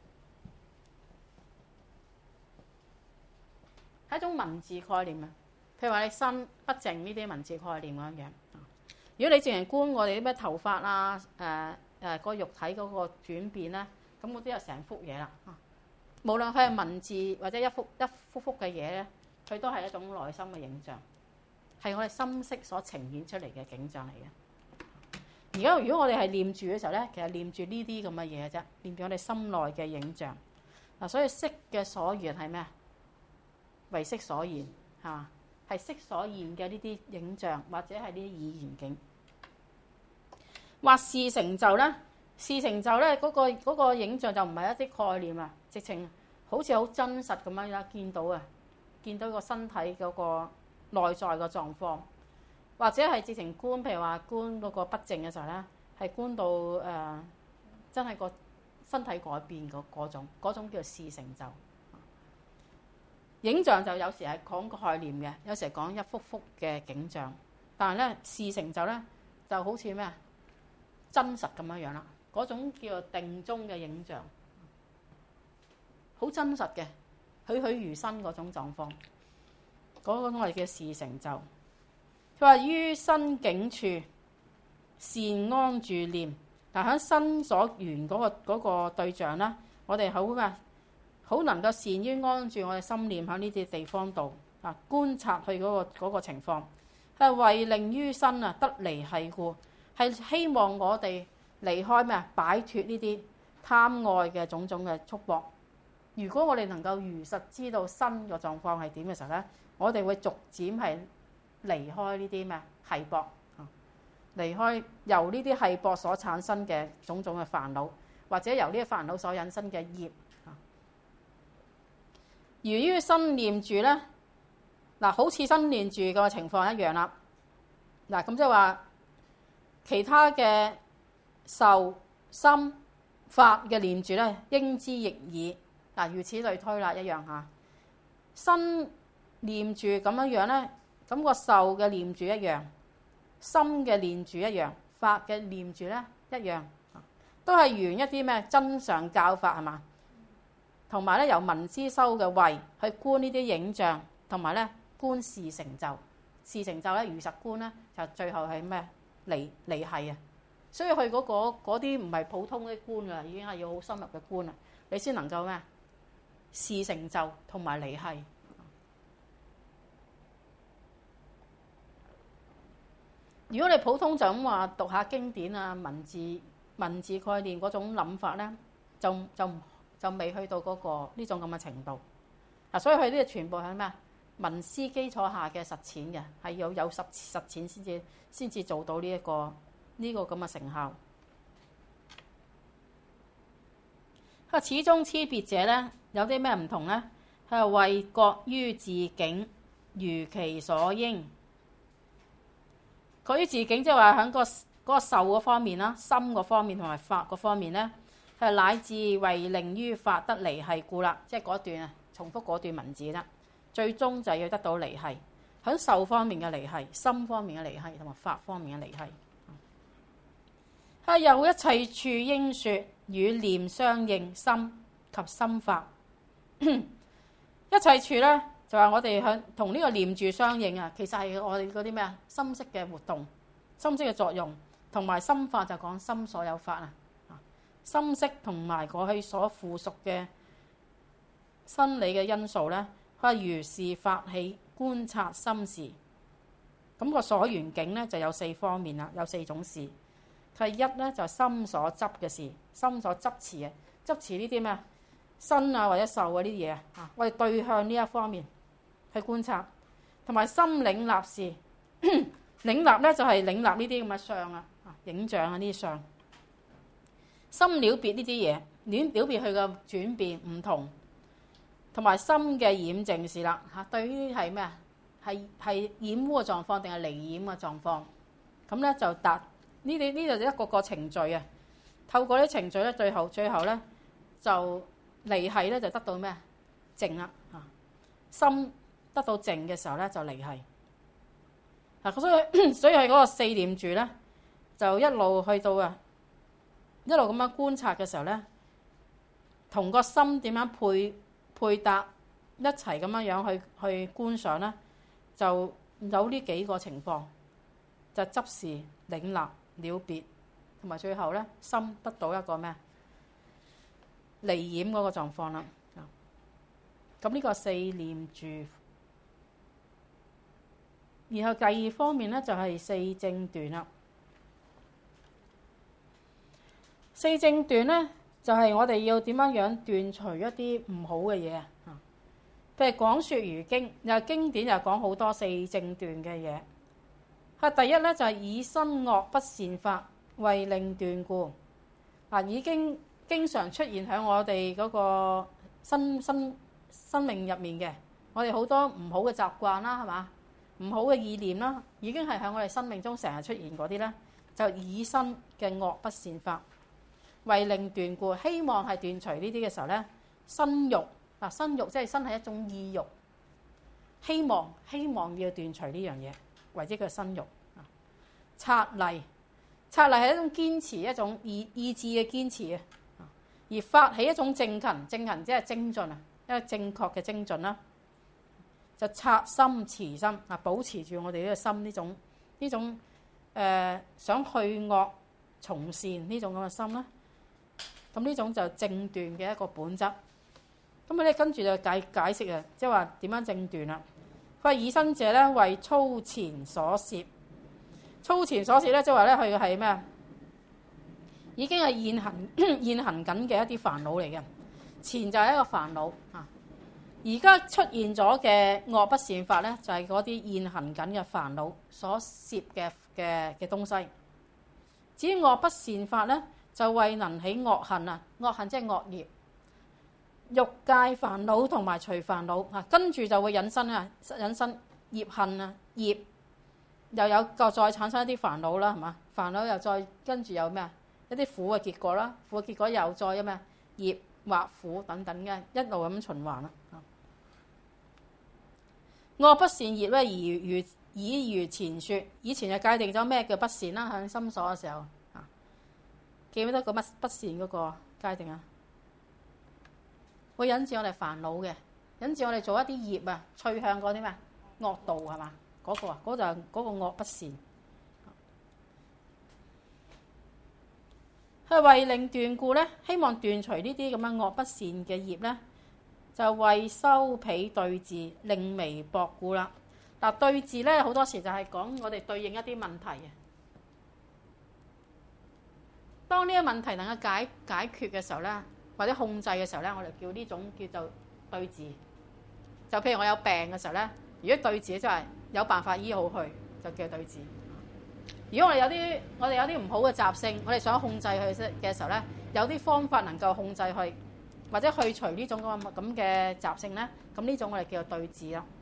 係一種文字概念啊。譬如話你身不淨呢啲文字概念咁樣。如果你淨係觀我哋啲咩頭髮啊、個肉體嗰個轉變咧，咁嗰啲就成幅嘢啦。 無論佢係文字或者一幅嘅嘢咧，佢都係一種內心嘅影像，係我哋心識所呈現出嚟嘅景象嚟嘅。而家如果我哋係念住嘅時候咧，其實念住呢啲咁嘅嘢啫，念住我哋心內嘅影像。嗱，所以色嘅所緣係咩？為色所現，係嘛？係色所現嘅呢啲影像，或者係呢啲語言境。或是成就咧，是成就咧，嗰個影像就唔係一啲概念啊，直情好似好真實咁樣啦，見到啊，見到個身體嗰個內在嘅狀況，或者係直情觀，譬如話觀嗰個不淨嘅時候咧，係觀到真係個身體改變嗰種叫是成就。影像就有時係講概念嘅，有時係講一幅幅嘅景象，但係咧是成就咧就好似咩啊？真實咁樣樣啦，嗰種叫做定中嘅影像，好真實嘅，栩栩如生嗰種狀況，嗰個我哋叫是成就。佢話於身境處善安住念，但喺身所緣嗰個對象啦，我哋好咩？好能夠善於安住我哋心念喺呢啲地方度啊，觀察佢嗰個情況，係為令於身啊得離繫故。係希望我哋離開咩啊？擺脫呢啲貪愛嘅種種嘅束縛。如果我哋能夠如實知道身個狀況係點嘅時候咧，我哋會逐漸係離開呢啲咩繫縛，離開由呢啲繫縛所產生嘅種種嘅煩惱，或者由呢啲煩惱所引申嘅業。如於身念住咧，嗱，好似身念住個情況一樣啦。嗱，咁即係話。其他嘅受心法嘅念住咧，應知亦爾。嗱，如此類推啦，一樣嚇。身念住咁樣樣咧，咁個受嘅念住一樣，心嘅念住一樣，法嘅念住咧一樣，都係緣一啲咩真相教法係嘛？同埋咧由聞思修嘅慧去觀呢啲影像，同埋咧觀是成就。是成就咧如實觀咧，就最後係咩？離繫啊，所以佢嗰啲唔係普通嘅觀啦，已經係要好深入嘅觀啦，你先能夠咩？是成就同埋離繫。如果你普通就咁話讀下經典啊，文字概念嗰種諗法咧，就未去到呢種咁嘅程度。所以佢呢啲全部係咩？聞思基礎下嘅實踐嘅，係要有實踐先至做到呢個咁嘅成效。始終差別者咧，有啲咩唔同咧？係為各於自境，如其所應。各於自境，即係話喺嗰個受嗰方面啦，心嗰方面同埋法嗰方面咧，係乃至為令於法得離繫故啦。即係嗰段啊，重複嗰段文字啦。最終就要得到離繫，喺受方面嘅離繫、心方面嘅離繫同埋法方面嘅離繫。有一切處應説與念相應，心及心法。一切處咧就話我哋向同呢個念住相應啊，其實係我哋嗰啲咩啊心識嘅活動、心識嘅作用，同埋心法就講心所有法啊。心識同埋過去所附屬嘅生理嘅因素咧。如是法起觀察心事，咁個所緣境咧就有四方面啦，有四種事。佢一咧就心所執嘅事，心所執持嘅執持呢啲咩身啊或者受啊呢啲嘢啊，我哋對向呢一方面去觀察，同埋心領納事，領納咧就係領納呢啲咁嘅相啊、影像啊呢啲相。心了別呢啲嘢，了別佢嘅轉變唔同。同埋心嘅染淨事啦嚇，對於係咩啊？係染污嘅狀況定係離染嘅狀況？咁咧就達呢度一個程序啊。透過啲程序咧，最後咧就離繫咧就得到咩淨啦嚇。心得到淨嘅時候咧就離繫嗱，所以係嗰個四念住咧，就一路去到啊，一路咁樣觀察嘅時候咧，同個心點樣配搭一齊咁樣去觀賞咧，就有呢幾個情況，就執事、領納、了別，同埋最後咧心得到一個咩離染嗰個狀況啦。 咁呢個四念住。然後第二方面咧就係四正斷啦。四正斷咧就係我哋要點樣斷除一啲唔好嘅嘢啊。譬如講說如經，又經典又講好多四正斷嘅嘢。第一咧就係以身惡不善法為令斷故。已經經常出現喺我哋嗰個生命入面嘅，我哋好多唔好嘅習慣啦，係嘛？唔好嘅意念啦，已經係喺我哋生命中成日出現嗰啲咧，就以身嘅惡不善法為令斷故，希望係斷除呢啲嘅時候咧，身欲嗱，身欲即係身係一種意欲，希望要斷除呢樣嘢，為之佢身欲。策勵係一種堅持，一種意志嘅堅持啊，而發起一種正勤即係精進啊，一個正確嘅精進啦。就策心持心啊，保持住我哋呢個心呢種想去惡從善呢種咁嘅心啦。咁呢種就正斷嘅一個本質。咁佢哋跟住就解釋啊，即係話點樣正斷啦？佢話以身者咧為粗前所攝，粗前所攝咧即係話咧佢係咩啊？已經係現行緊嘅一啲煩惱嚟嘅，前就係一個煩惱啊。而家出現咗嘅惡不善法咧，就係嗰啲現行緊嘅煩惱所攝嘅東西。至於惡不善法咧，就為能起惡行啊，惡行即係惡業、欲界煩惱同埋隨煩惱啊，跟住就會引申業恨啊，業又有再產生一啲煩惱啦，係嘛？煩惱又再跟住有咩啊？一啲苦嘅結果啦，苦嘅結果又再咩業或苦等等嘅，一路咁循環啦。惡不善業咧，以如前說，以前就界定咗咩叫不善啦。喺心所嘅時候啊，記唔記得個乜不善嗰個界定啊？會引致我哋煩惱嘅，引致我哋做一啲業啊，趨向嗰啲咩惡道係嘛？嗰個啊，嗰就係嗰個惡不善。佢為令斷故咧，希望斷除呢啲咁樣惡不善嘅業咧。就為修彼對治，令微薄故啦。嗱，對治咧好多時就係講我哋對應一啲問題嘅。當呢個問題能夠解決嘅時候咧，或者控制嘅時候咧，我哋叫呢種叫做對治。就譬如我有病嘅時候咧，如果對治即係有辦法醫好佢，就叫對治。如果我哋有啲唔好嘅習性，我哋想控制佢嘅時候咧，有啲方法能夠控制佢。或者去除呢種咁嘅習性咧，咁呢種我哋叫做對治啦。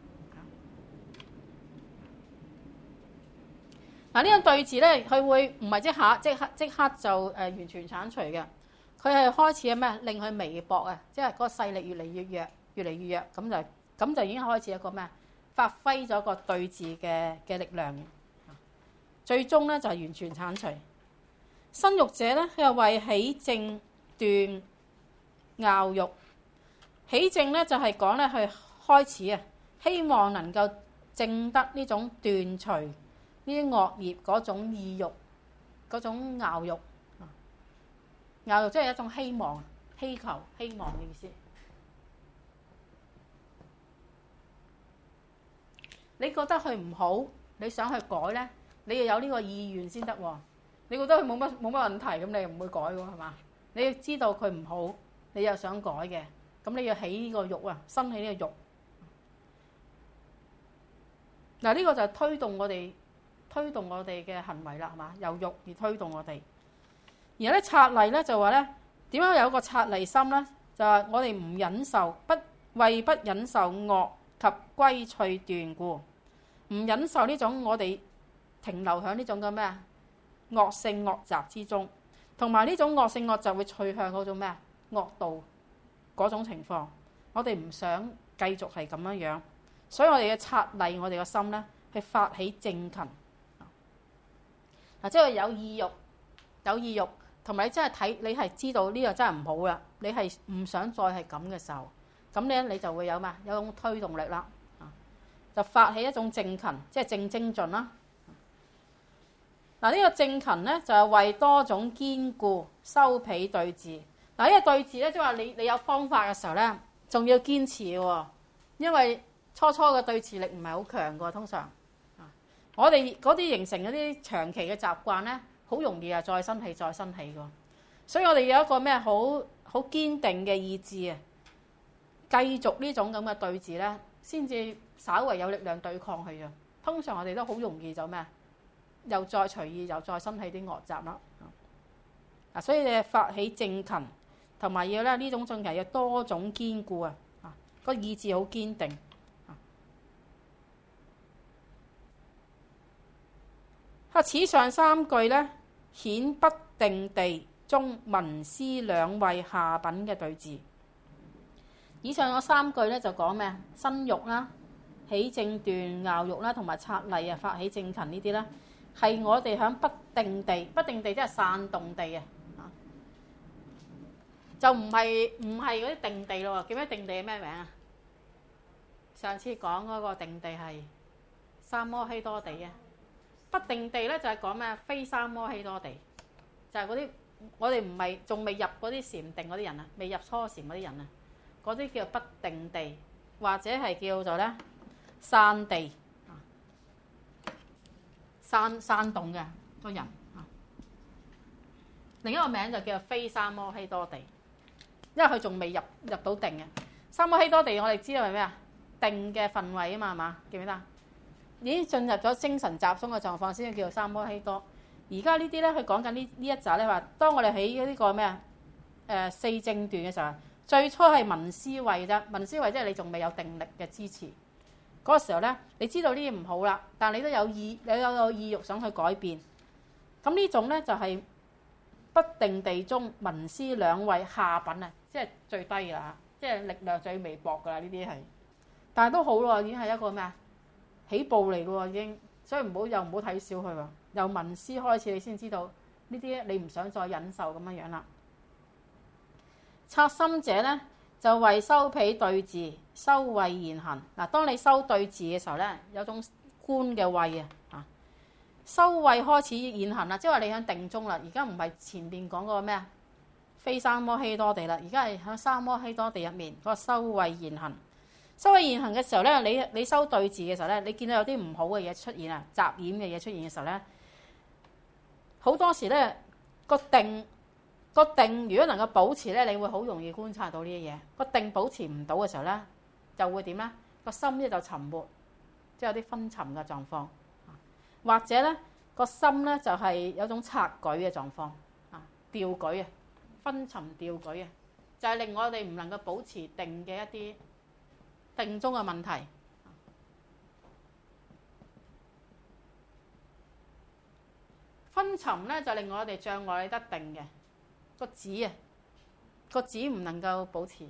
嗱，呢種對治咧，佢會唔係即刻就完全剷除嘅，佢係開始咩？令佢微薄啊，即係嗰個勢力越嚟越弱，越嚟越弱，咁就已經開始一個咩？發揮咗個對治嘅力量。最終咧就係完全剷除。身欲者咧，佢又為起正斷拗欲。起正咧就係講咧去開始啊，希望能夠證得呢種斷除呢啲惡業嗰種意欲，嗰種拗欲。拗欲即係一種希望、希求、希望嘅意思。你覺得佢唔好，你想去改咧，你要有呢個意願先得喎。你覺得佢冇乜問題，咁你唔會改喎，係嘛？你要知道佢唔好，你又想改嘅，咁你要起呢個欲啊，生起呢個欲。嗱，呢個就係推動我哋嘅行為啦，係嘛？由欲而推動我哋。然後咧，策勵咧就話咧，點樣有一個策勵心咧？就係我哋唔忍受，為不忍受惡及歸趣斷故，唔忍受呢種我哋停留喺呢種嘅咩啊惡性惡習之中，同埋呢種惡性惡習會趨向嗰種咩啊惡道嗰種情況，我哋唔想繼續係咁樣樣，所以我哋嘅策勵我哋嘅心咧，係發起正勤。嗱，即係有意欲，同埋你真係睇，你係知道呢個真係唔好啦，你係唔想再係咁嘅時候，咁咧你就會有咩？有種推動力啦，就發起一種正勤，即係正精進啦。嗱，呢個正勤咧就係為多種堅固修彼對治。嗱，呢個對治咧即係話你有方法嘅時候咧， 仲要堅持喎，因為初嘅對峙力唔係好強嘅，通常我哋嗰啲形成嗰啲長期嘅習慣咧，好容易啊再生氣再生氣嘅，所以我哋有一個咩好堅定嘅意志啊，繼續呢種咁嘅對峙咧，先至稍為有力量對抗佢啊。通常我哋都好容易就咩，又再隨意又再生起啲惡習啦。所以你發起正勤，同埋要咧呢種正勤要多種堅固啊，個意志好堅定。此上三句咧，顯不定地中文思兩位下品嘅對治。以上嗰三句咧就講咩？生育啦、起正斷、拗欲啦，同埋策勵啊、發起正勤呢啲咧，係我哋響不定地，不定地即係散動地啊，就唔係嗰啲定地咯。叫咩定地係咩名啊？上次講嗰個定地係三摩希多地啊。不定地咧就係講咩？非三摩希多地，就係嗰啲我哋唔係仲未入嗰啲禪定嗰啲人啊，未入初禪嗰啲人啊，嗰啲叫不定地，或者係叫做咧散地，散動嘅個人。另一個名就叫做非三摩希多地，因為佢仲未入到定嘅。三摩希多地我哋知道係咩啊？定嘅份位啊嘛，係嘛？記唔記得？已經進入咗精神集中嘅狀況，先至叫做三摩希多。而家呢啲咧，佢講緊呢一集咧話，當我哋喺呢個咩啊？四正斷嘅時候，最初係聞思維啫，聞思維即係你仲未有定力嘅支持。嗰個時候咧，你知道呢啲唔好啦，但你都有意欲想去改變。咁呢種咧就係不定地中聞思兩位下品啊，即係最低㗎啦，即係力量最微薄㗎啦。呢啲係，但係都好咯，已經係一個咩啊？起步嚟嘅喎已經，所以唔好睇小佢喎。由聞思開始，你先知道呢啲你唔想再忍受咁樣啦。察心者咧就為修彼對治，修慧現行。嗱，當你修對治嘅時候咧，有種觀嘅慧啊，修慧開始現行啦，即係話你喺定中啦。而家唔係前邊講嗰個咩啊？非三摩希多地啦，而家係喺三摩希多地入面嗰個修慧現行。修慧現行嘅時候咧，你修對治嘅時候咧，你見到有啲唔好嘅嘢出現啊，雜染嘅嘢出現嘅時候咧，好多時咧個定如果能夠保持咧，你會好容易觀察到呢啲嘢。個定保持唔到嘅時候咧，就會點咧？個心咧就沉沒，即係有啲昏沉嘅狀況，或者咧個心咧就係有種策舉嘅狀況啊，掉舉啊，昏沉掉舉啊，就係令我哋唔能夠保持定嘅一啲定中嘅問題。昏沉咧就令我哋障礙得定嘅個止啊，個止唔能夠保持。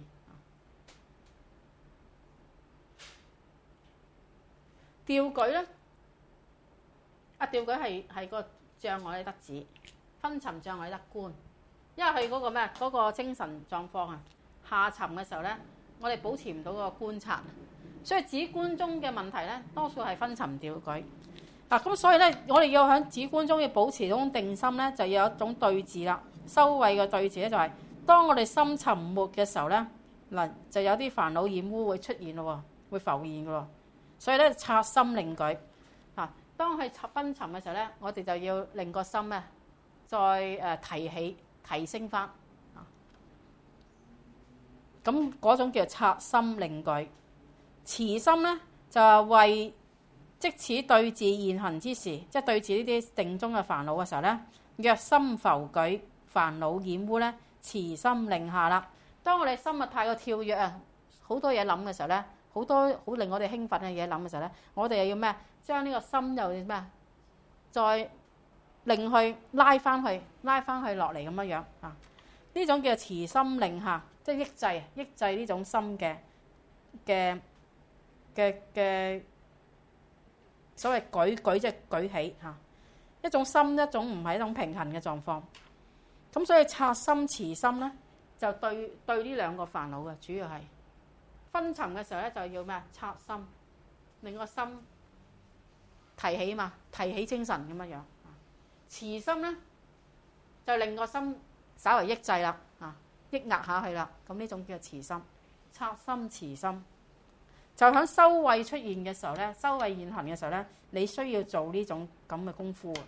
掉舉咧，掉舉係個障礙得止，昏沉障礙得觀，因為佢嗰個咩嗰個精神狀況啊下沉嘅時候咧，我哋保持唔到個觀察，所以止觀中嘅問題咧，多數係昏沉掉舉。咁所以咧，我哋要喺止觀中要保持嗰種定心咧，就要有一種對治啦。修慧嘅對治咧，就係當我哋心沉沒嘅時候咧，嗱就有啲煩惱染污會出現咯，會浮現嘅喎。所以咧，察心令舉當佢昏沉嘅時候咧，我哋就要令個心咧再提升翻。咁嗰種叫察心令舉。慈心咧就係為即此對治現行之時，即係對治呢啲定中嘅煩惱嘅時候咧，若心浮舉，煩惱染污咧，慈心令下啦。當我哋心啊太過跳躍啊，好多嘢諗嘅時候咧，好多好令我哋興奮嘅嘢諗嘅時候咧，我哋又要咩？將呢個心又咩？再令去拉翻去落嚟咁樣樣啊！呢種叫慈心令下，即係抑制呢種心嘅所謂舉即係舉起嚇，一種心一種唔係一種平衡嘅狀況。咁所以察心慈心咧，就對呢兩個煩惱嘅主要係昏沉嘅時候咧，就要咩？察心，令個心提起嘛，提起精神咁樣樣。慈心咧就令個心稍為抑制啦，抑壓下去啦。咁呢種叫慈心。 察心慈心，就喺修慧出現嘅時候咧，修慧現行嘅時候咧，你需要做呢種咁嘅功夫。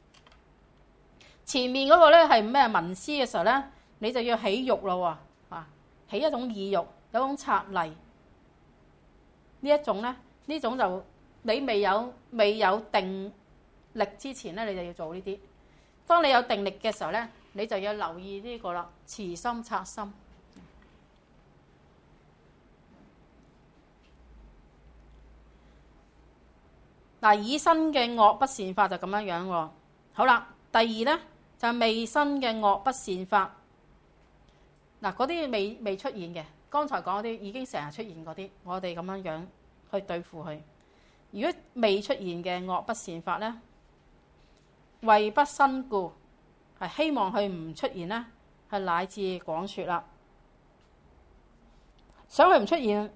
前面嗰個咧係咩聞思嘅時候咧，你就要起欲咯喎，起一種意欲，有種察勵。呢一種咧，呢種就你未有定力之前咧，你就要做呢啲。當你有定力嘅時候咧，你就要留意呢個啦，慈心察心。嗱，已生嘅惡不善法就咁樣樣喎。好啦，第二咧就未生嘅惡不善法。嗱，嗰啲未出現嘅，剛才講嗰啲已經成日出現嗰啲，我哋咁樣樣去對付佢。如果未出現嘅惡不善法咧，為不生故，係希望佢唔出現咧，係乃至廣説啦。想佢唔出現，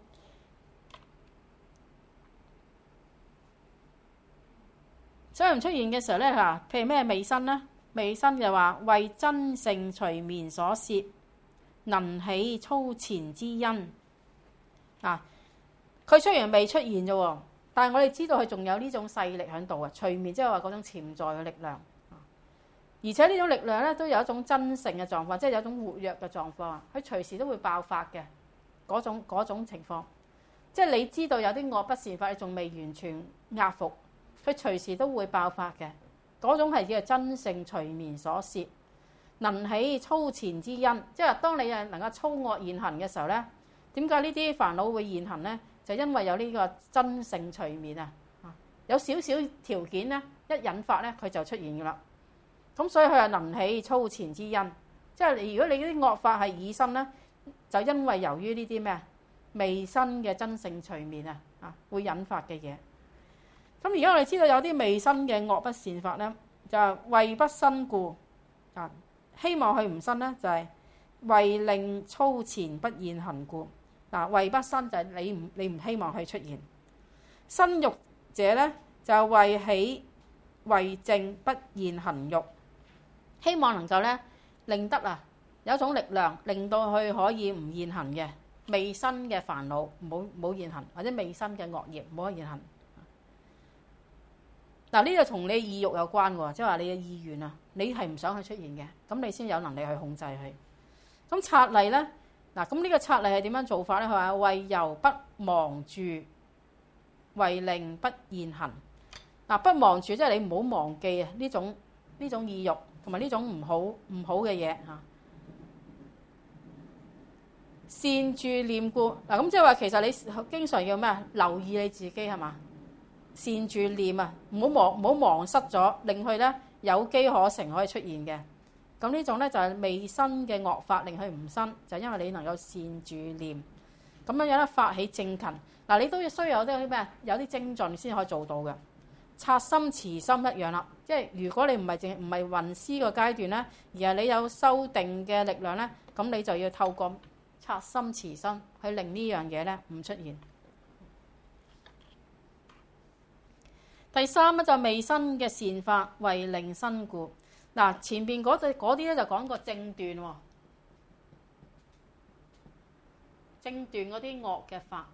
想佢唔出現嘅時候咧，譬如咩未生咧？未生就話為真性隨眠所攝，能起粗淺之因。佢雖然未出現啫喎，但係我哋知道佢仲有呢種勢力喺度啊！隨眠即係話嗰種潛在嘅力量，而且呢種力量咧都有一種真性嘅狀況，即係有一種活躍嘅狀況，佢隨時都會爆發嘅嗰種情況。即係你知道有啲惡不善法，你仲未完全壓服，佢隨時都會爆發嘅嗰種係叫做真性隨眠所攝，能起粗淺之因。即係當你能夠粗惡現行嘅時候咧，點解呢啲煩惱會現行咧？就因為有呢個真性隨眠啊，有少少條件咧，一引發咧佢就出現㗎啦。咁所以佢係能起粗淺之因，即係如果你啲惡法係已生咧，就因為由於呢啲咩未生嘅真性隨眠會引發嘅嘢。咁而家我哋知道有啲未生嘅惡不善法咧，就係為不生故，希望佢唔生咧，就係為令粗淺不現行故。為不生就係你唔希望佢出現。生欲者咧就為起為正不現行欲，希望能夠咧令得有一種力量令到佢可以唔現行嘅未生嘅煩惱冇現行，或者未生嘅惡業冇現行。呢個同你意欲有關喎，即係話你嘅意願你係唔想佢出現嘅，咁你先有能力去控制佢。咁察勵咧。咁呢個察勵係點樣做法咧？佢話為由不忘住，為令不現行。不忘住即係你唔好忘記呢種意欲同埋呢種唔好嘅嘢嚇。善住念故，咁即係話其實你經常要咩？留意你自己係嘛？善住念唔好忘失咗，令佢咧有機可乘可以出現嘅。咁呢種咧就係未生嘅惡法，令佢唔生，就因為你能夠善住念，咁樣樣咧發起正勤。你都要需要有啲咩？有啲精進先可以做到嘅。察心慈心一樣啦，即係如果你唔係聞思個階段咧，而係你有修定嘅力量咧，咁你就要透過察心慈心去令呢樣嘢咧唔出現。第三咧就未生嘅善法，為令生故。前邊嗰啲咧就講個正斷喎，正斷嗰啲惡嘅法。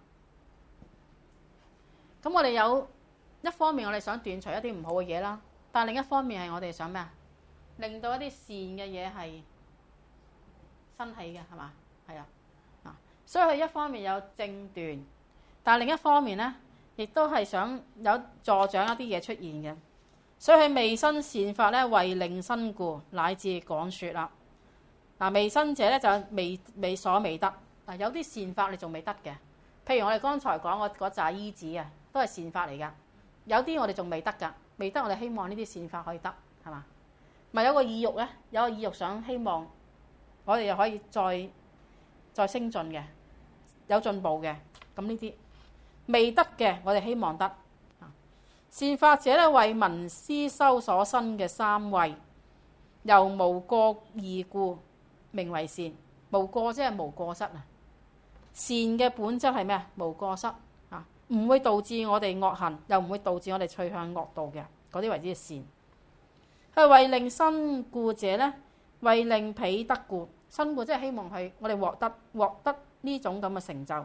咁我哋有一方面我哋想斷除一啲唔好嘅嘢啦，但另一方面係我哋想咩啊？令到一啲善嘅嘢係生起嘅，係嘛？係啊，所以佢一方面有正斷，但另一方面咧，亦都係想有助長一啲嘢出現嘅。所以佢未生善法咧，為令生故，乃至廣説啦。未生者咧就未所未得。有啲善法你仲未得嘅，譬如我哋剛才講嗰紮依止都係善法嚟㗎。有啲我哋仲未得㗎，未得我哋希望呢啲善法可以得，係嘛？咪有個意欲咧，有個意欲想希望我哋又可以再升進嘅，有進步嘅。咁呢啲未得嘅，我哋希望得。善法者咧，為聞思修所生嘅三慧，由無過異故，名為善。無過即係無過失啊！善嘅本質係咩啊？無過失啊，唔會導致我哋惡行，又唔會導致我哋趨向惡道嘅嗰啲為之善。佢為令生故者咧，為令彼得故。生故即係希望係我哋獲得呢種咁嘅成就。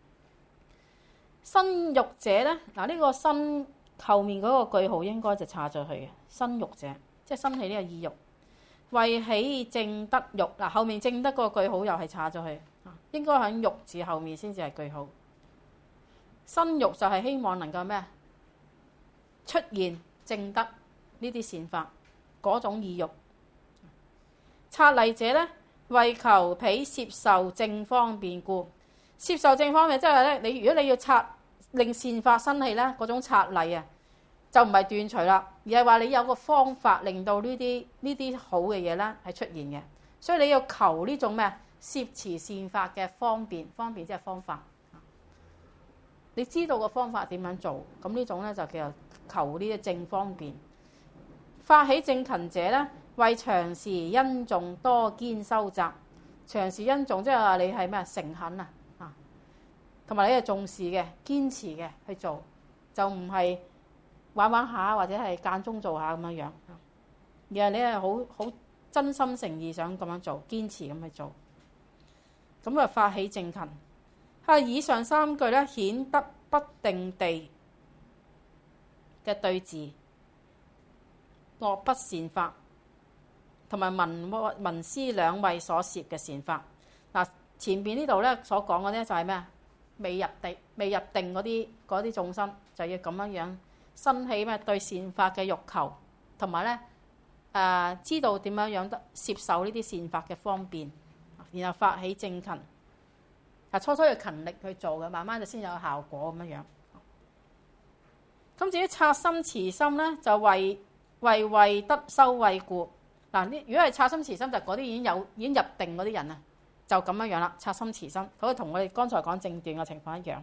生育者咧，嗱、這、呢個生後面嗰個句號應該就插咗去嘅。生育者即係生起呢個意欲，為起正德欲。嗱，後面正德嗰個句號又係插咗去，應該喺欲字後面先至係句號。生育就係希望能夠咩出現正德呢啲善法嗰種意欲。策勵者咧，為求彼攝受正方便故。攝受正方便即係咧，如果你要令善法生起咧，嗰種策勵啊，就唔係斷除啦，而係話你有個方法令到呢啲好嘅嘢咧係出現嘅。所以你要求呢種咩攝持善法嘅方便，方便即係方法。你知道個方法點樣做，咁呢種咧就叫做求呢啲正方便。發起正勤者咧，為長時恩重多堅修習。長時恩重即係話你係咩誠懇啊，同埋你係重視嘅、堅持嘅去做，就唔係玩玩下或者係間中做下咁樣樣，而係你係好真心誠意想咁樣做，堅持咁去做。咁啊，發起正勤。以上三句咧，顯得不定地嘅對治惡不善法，同埋聞思兩位所攝嘅善法。嗱，前邊呢度咧所講嘅咧就係咩？未入定嗰啲眾生就要咁樣樣生起咩對善法嘅欲求，同埋咧知道點樣樣得攝受呢啲善法嘅方便，然後發起正勤。初初要勤力去做嘅，慢慢就先有效果咁樣樣。咁至於察心慈心咧，就為得修慧故。嗱，如果係察心慈心，就嗰啲已經入定嗰啲人啊，就咁樣樣啦。察心慈心，嗰個同我哋剛才講正斷嘅情況一樣。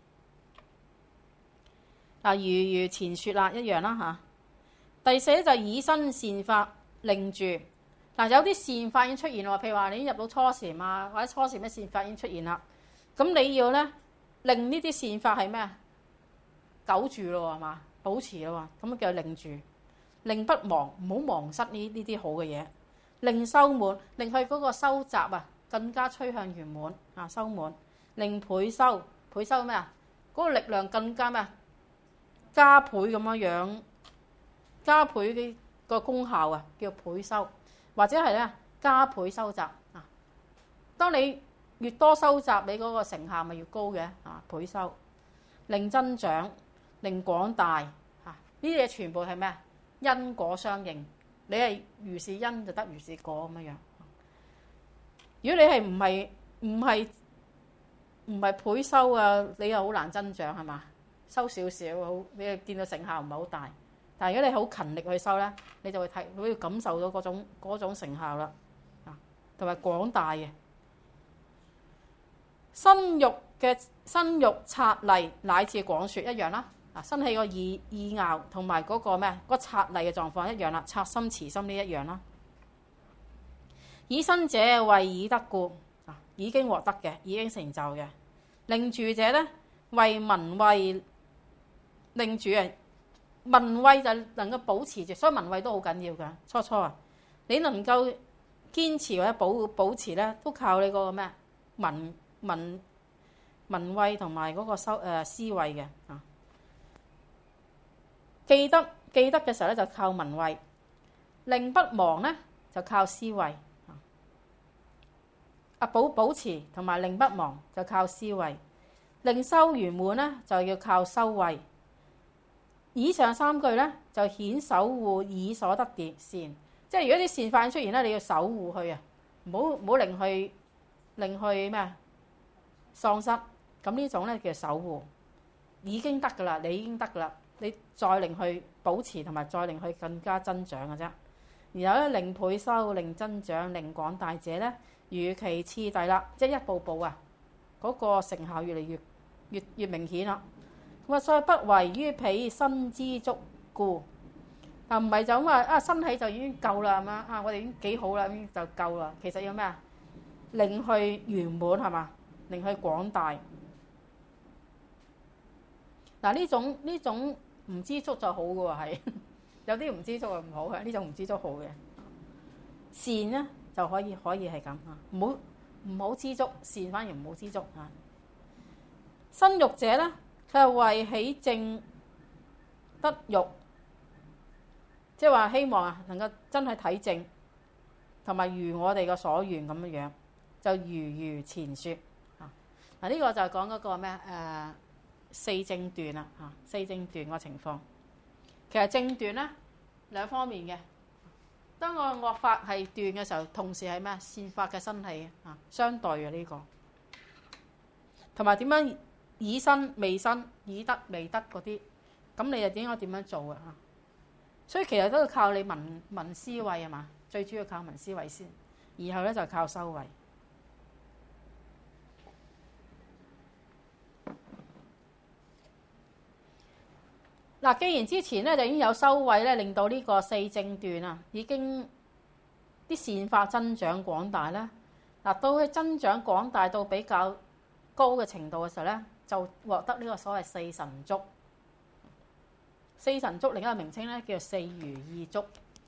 如前説啦，一樣啦嚇。第四咧就以身善法令住。有啲善法已經出現喎，譬如話你已經入到初禪啊，或者初禪嘅善法已經出現啦。咁你要咧令呢啲善法係咩？久住咯，係嘛？保持咯，咁叫令住，令不忘，唔好忘失呢啲好嘅嘢。令修滿，令佢嗰個修習啊更加趨向圓滿啊，修滿。令倍修，倍修咩啊？嗰個力量更加咩？加倍咁樣，加倍嘅個功效啊，叫倍修。或者係咧加倍修習啊！當你越多修習，你嗰個成效咪越高嘅啊！倍修，令增長，令廣大嚇，呢啲嘢全部係咩啊？因果相應，你係如是因就得如是果咁樣樣。如果你係唔係倍修啊，你又好難增長係嘛？修少少，你又見到成效唔係好大。但係如果你好勤力去修咧，你就會感受到嗰種成效啦，同埋廣大嘅生育策勵乃至廣説一樣啦。生起個意拗同埋嗰個咩嗰策勵嘅狀況一樣啦，察心慈心呢一樣啦。以身者為已得故，已經獲得嘅，已經成就嘅。令住者咧為聞慧令住啊。聞慧就能夠保持住，所以聞慧都好緊要㗎。初啊，你能夠堅持或者保持咧，都靠你嗰個咩聞慧同埋嗰個思慧嘅啊。記得嘅時候咧，就靠聞慧；令不忘咧，就靠思慧。保持同埋令不忘就靠思慧；令修圓滿咧，就要靠修慧。以上三句咧，就顯守護已所得善，即係如果啲善法出現咧，你要守護佢啊，唔好令佢咩喪失。咁呢種咧叫守護，已經得噶啦，你已經得噶啦，你再令佢保持同埋再令佢更加增長嘅啫。然後咧，令倍修、令增長、令廣大者咧，如其次第啦，即係一步步啊，嗰個成效越嚟越明顯啦。所以不為於彼身知足故，唔係就咁話身體就已經夠啦，係嘛？我哋已經幾好啦，已經就夠啦。其實要咩啊？令去圓滿係嘛？令去廣大。呢種唔知足就好嘅喎，係有啲唔知足係唔好嘅，呢種唔知足好嘅。善咧就可以係咁啊，唔唔好知足，善反而唔好知足啊。生育者咧，佢係為起正得育，即係話希望啊能夠真係體正，同埋如我哋嘅所願咁樣樣，就如前説啊。嗱、這、呢個就係講嗰個咩四正斷啦嚇，四正斷個情況。其實正斷咧兩方面嘅，當個惡法係斷嘅時候，同時係咩善法嘅生起啊，相對嘅呢個，同埋點樣已生未生、已得未得嗰啲，咁你又應該點樣做啊？所以其實都要靠你聞思維係嘛，最主要靠聞思維先，然後咧就靠修慧。嗱，既然之前咧就已經有修慧咧，令到呢個四正斷啊，已經啲善法增長廣大咧。嗱，到佢增長廣大到比較高嘅程度嘅時候咧，就獲得呢個所謂四神足。四神足另一個名稱咧叫做四如意足。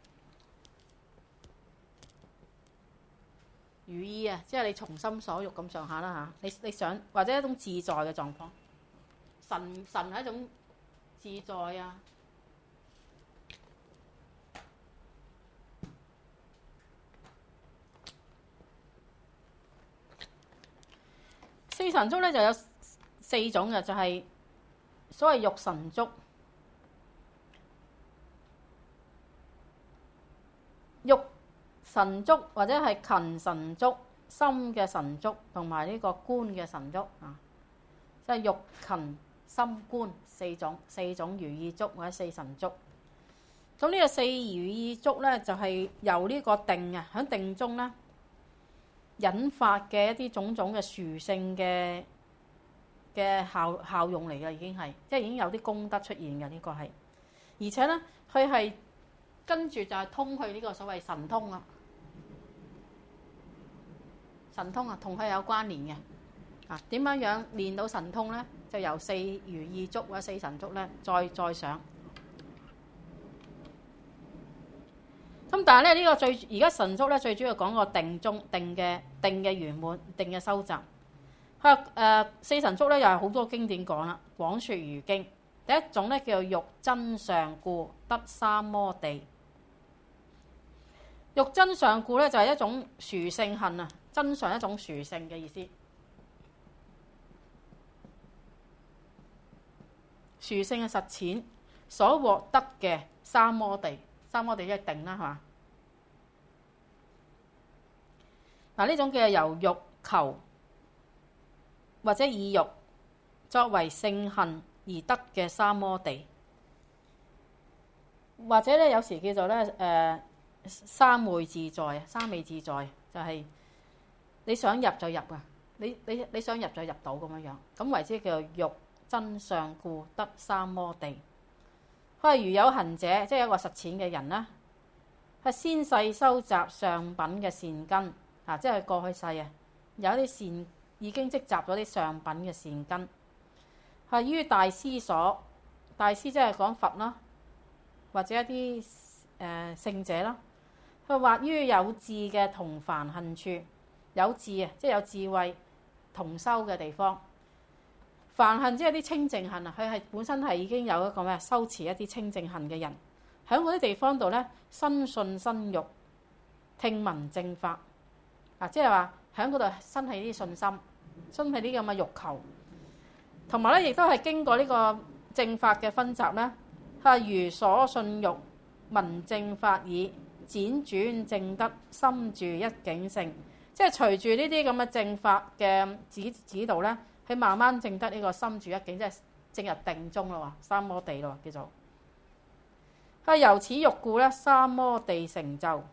如意啊，即係你從心所欲咁上下啦嚇。你想或者一種自在嘅狀況，神係一種自在啊。四神足咧就有四種嘅，就係所謂欲神足、欲神足或者係勤神足、心嘅神足同埋呢個觀嘅神足啊，即係欲勤心觀四種如意足或者四神足。咁呢個四如意足咧就係由呢個定啊，喺定中咧引發嘅一啲種種嘅殊勝嘅效用嚟嘅，已經係即係已經有啲功德出現嘅呢個係，而且咧佢係跟住就係通去呢個所謂神通啊，神通啊同佢有關聯嘅啊。點樣樣練到神通咧？就由四如意足或者四神足咧再上。咁但係咧呢個而家神足咧最主要講個定嘅圓滿、定嘅收集。四神足咧又係好多經典講啦，廣說如經。第一種咧叫做欲真上故得三摩地。欲真上故咧就係一種殊勝行啊，真上一種殊勝嘅意思。殊勝嘅實踐所獲得嘅三摩地。三摩地即係定啦，係嘛？嗱，呢種叫由欲求或者以欲作為聖行而得嘅三摩地，或者咧有時叫做咧三昧自在啊，三昧自在就係你想入就入啊，你想入就入到咁樣樣，咁為之叫做欲真上故得三摩地。佢係如有行者，即係一個實踐嘅人啦。係先世收集上品嘅善根啊，即係過去世啊，有啲善已經積集咗啲上品嘅善根。係於大師所，大師即係講佛啦，或者一啲聖者啦。佢或於有智嘅同梵行處，有智啊，即係有智慧同修嘅地方。梵行即係啲清淨行啊，佢係本身係已經有一個咩修持一啲清淨行嘅人，喺嗰啲地方度咧，身信身欲，聽聞正法啊，即係話喺嗰度生起啲信心，生起啲咁嘅欲求，同埋咧亦都係經過呢個正法嘅分集咧，係如所信欲聞正法已，輾轉正得心住一境性，即係隨住呢啲咁嘅正法嘅指導咧。佢慢慢證得呢個心住一境，即係正入定中咯，三摩地咯，叫做。佢由此欲故咧，三摩地成就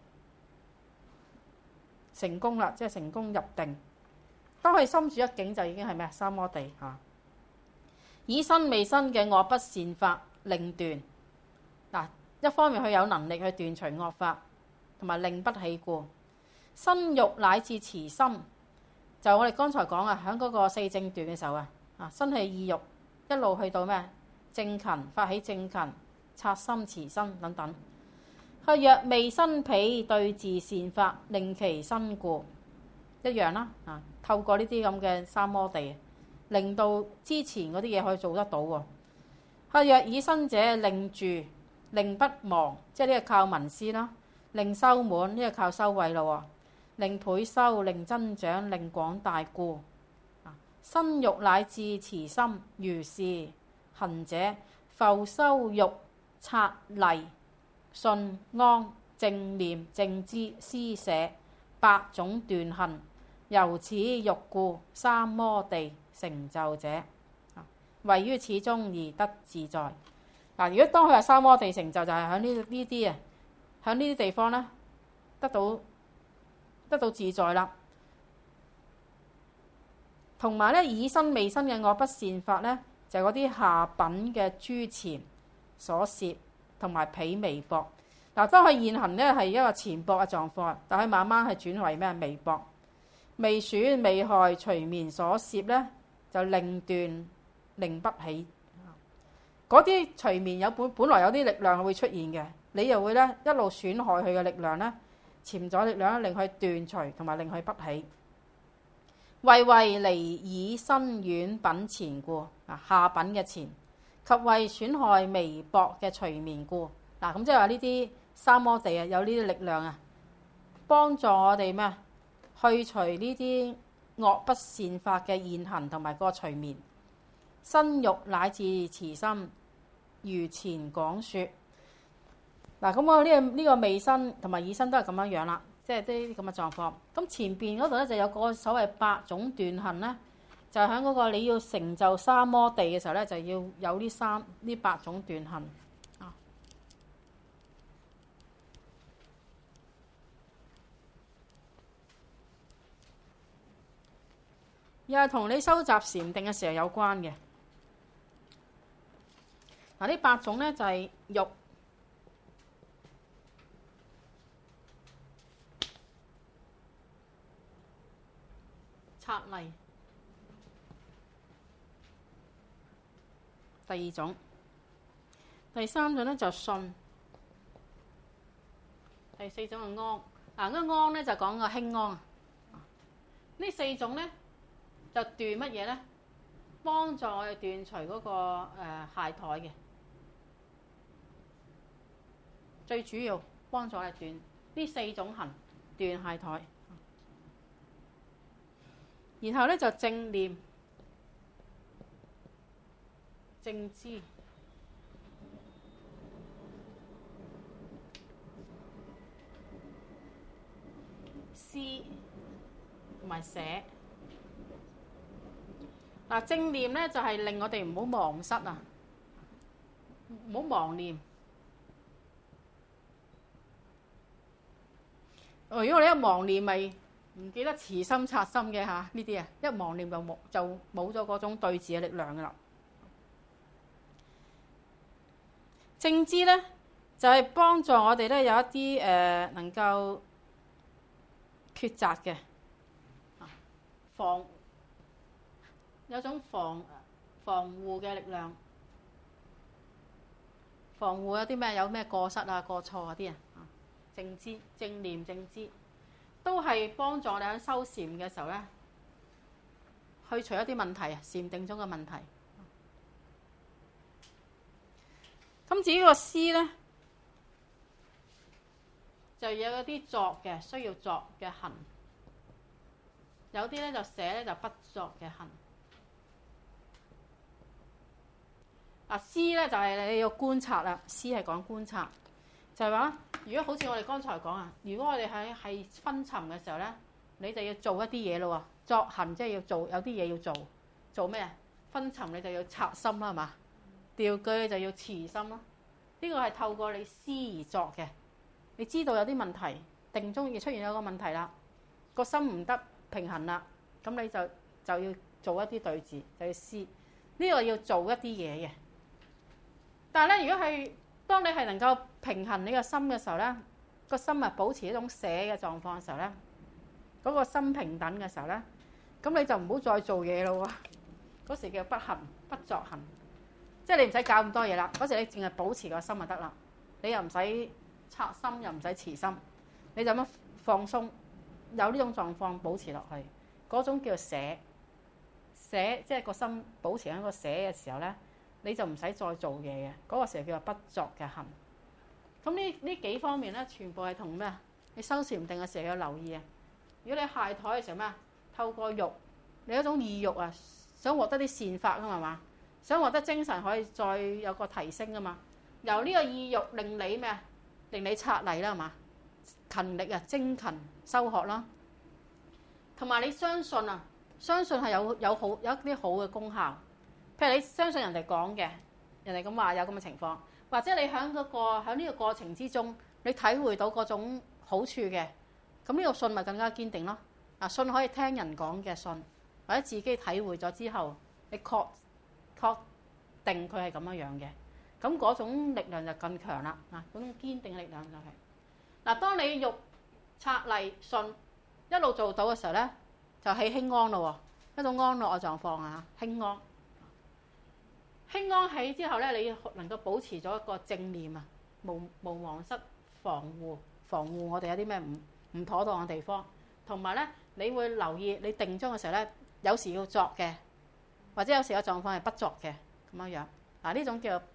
成功啦，即係成功入定。當佢心住一境就已經係咩？三摩地嚇。以身未身嘅惡不善法令斷嗱，一方面佢有能力去斷除惡法，同埋令不起故。身欲乃至慈心。就我哋剛才講啊，喺嗰個四正斷嘅時候啊，生起意欲，一路去到咩正勤，發起正勤，察心慈心等等。佢若未生彼對治善法，令其身故， 一樣啦。透過呢啲咁嘅三摩地，令到之前嗰啲嘢可以做得到喎。佢若以身者，令住，令不忘，即係呢個靠聞思啦。令修滿，呢個靠修慧咯。令倍修，令增長，令廣大故。身欲乃至慈心，如是行者，復修欲察勵信安正念正知施捨8種斷行，由此欲故，三摩地成就者，位於此中而得自在。如果當佢係三摩地成就，就係喺呢啲啊，喺呢啲地方咧得到自在啦。同埋咧，已生未生嘅惡不善法咧，就係嗰啲下品嘅諸纏所攝同埋彼微薄。當佢現行咧係一個纏薄嘅狀況，但係慢慢係轉為咩微薄、未損未害隨眠所攝咧，就令斷令不起。嗰啲隨眠有本來有啲力量會出現嘅，你又會咧一路損害佢嘅力量咧，潛在力量令佢斷除同埋令佢不起。為離已生遠品纏故，下品嘅纏及為損害微薄嘅隨眠故。咁即係話呢啲三摩地啊，有呢啲力量啊，幫助我哋咩去除呢啲惡不善法嘅現行同埋個隨眠。身欲乃至慈心，如前講說。咁我呢個未生同埋已生都係咁樣樣啦。即係啲咁嘅狀況。咁前邊嗰度咧就有個所謂8種斷行咧，就喺嗰個你要成就三摩地嘅時候咧，就要有呢8種斷行。又係同你收集禪定嘅時候有關嘅。呢8種咧就係欲、察勵，第2種，第3種咧就信，第4種係安。嗰個安咧就講個輕安。呢4種咧就斷乜嘢咧？幫助我哋斷除嗰個懈怠嘅，最主要幫助我哋斷呢4種行，斷懈怠。然後咧就正念、正知、思同埋捨。正念咧就係令我哋唔好忘失啊，唔好忘念。如果我哋一忘念咪唔記得慈心察心嘅呢啲啊，一忘念就冇咗嗰種對治嘅力量噶啦。正知咧就係幫助我哋咧有一啲能夠抉擇嘅有種防護嘅力量，防護有啲咩？有咩過失啊、過錯嗰啲啊？正知、正念、正知。都係幫助我哋喺修禪嘅時候咧，去除一啲問題啊，禪定中嘅問題。咁至於個思咧，就有一啲作嘅需要作嘅行，有啲咧就捨咧就不作嘅行。思咧就係你要觀察啦，思係講觀察。就係話，如果好似我哋剛才講啊，如果我哋係昏沉嘅時候咧，你就要做一啲嘢咯喎。作行即係要做，有啲嘢要做。做咩啊？昏沉你就要察心啦，係嘛？掉句就要慈心啦。呢個係透過你思而作嘅。你知道有啲問題，定中亦出現有個問題啦，個心唔得平衡啦，咁你就要做一啲對治，就要思。呢個要做一啲嘢嘅。但係咧，如果係當你係能夠平衡你個心嘅時候咧，個心啊保持一種捨嘅狀況嘅時候咧，嗰個心平等嘅時候咧，咁你就唔好再做嘢咯喎。嗰時叫不行不作行，即係你唔使搞咁多嘢啦。嗰時你淨係保持個心就得啦，你又唔使察心，又唔使慈心，你就咁放鬆， 有呢種狀況保持落去，嗰種叫捨，捨即係個心保持喺個捨嘅時候咧，你就唔使再做嘢嘅，嗰個時候叫做不作嘅行。咁呢幾方面咧，全部係同咩啊？你修禪定嘅時候要留意啊！如果你懈怠嘅時候咩啊？透過欲，你一種意欲啊，想獲得啲善法啊嘛，想獲得精神可以再有個提升啊嘛。由呢個意欲令你咩啊？令你策勵啦，係嘛？勤力啊，精勤修學啦，同埋你相信啊，相信係有一啲好嘅功效。譬如你相信人哋講嘅，人哋咁話有咁嘅情況，或者你喺呢個過程之中，你體會到嗰種好處嘅，咁呢個信咪更加堅定咯。啊，信可以聽人講嘅信，或者自己體會咗之後，你確定佢係咁樣嘅，咁嗰種力量就更強啦。啊，嗰種堅定嘅力量就係嗱，當你欲策勵信一路做到嘅時候咧，就起輕安咯，一種安樂嘅狀況啊，輕安。輕安起之後咧，你能夠保持咗一個正念啊，無忘失防護我哋有啲咩唔妥當嘅地方，同埋咧你會留意你定中嘅時候咧，有時要作嘅，或者有時嘅狀況係不作嘅咁樣樣。嗱，呢種叫做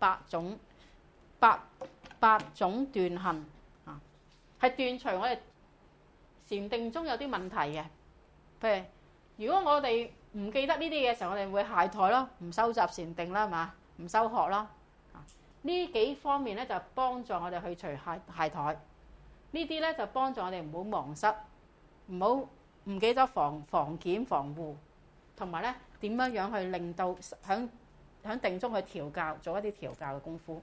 八種斷行啊，係斷除我哋禪定中有啲問題嘅。譬如如果我哋唔記得呢啲嘅時候，我哋會懈怠咯，唔收集禪定啦，係嘛？唔修學啦。呢幾方面咧就幫助我哋去除懈怠。呢啲咧就幫助我哋唔好忘失，唔記得防檢防護，同埋咧點樣去令到喺定中去調教，做一啲調教嘅功夫。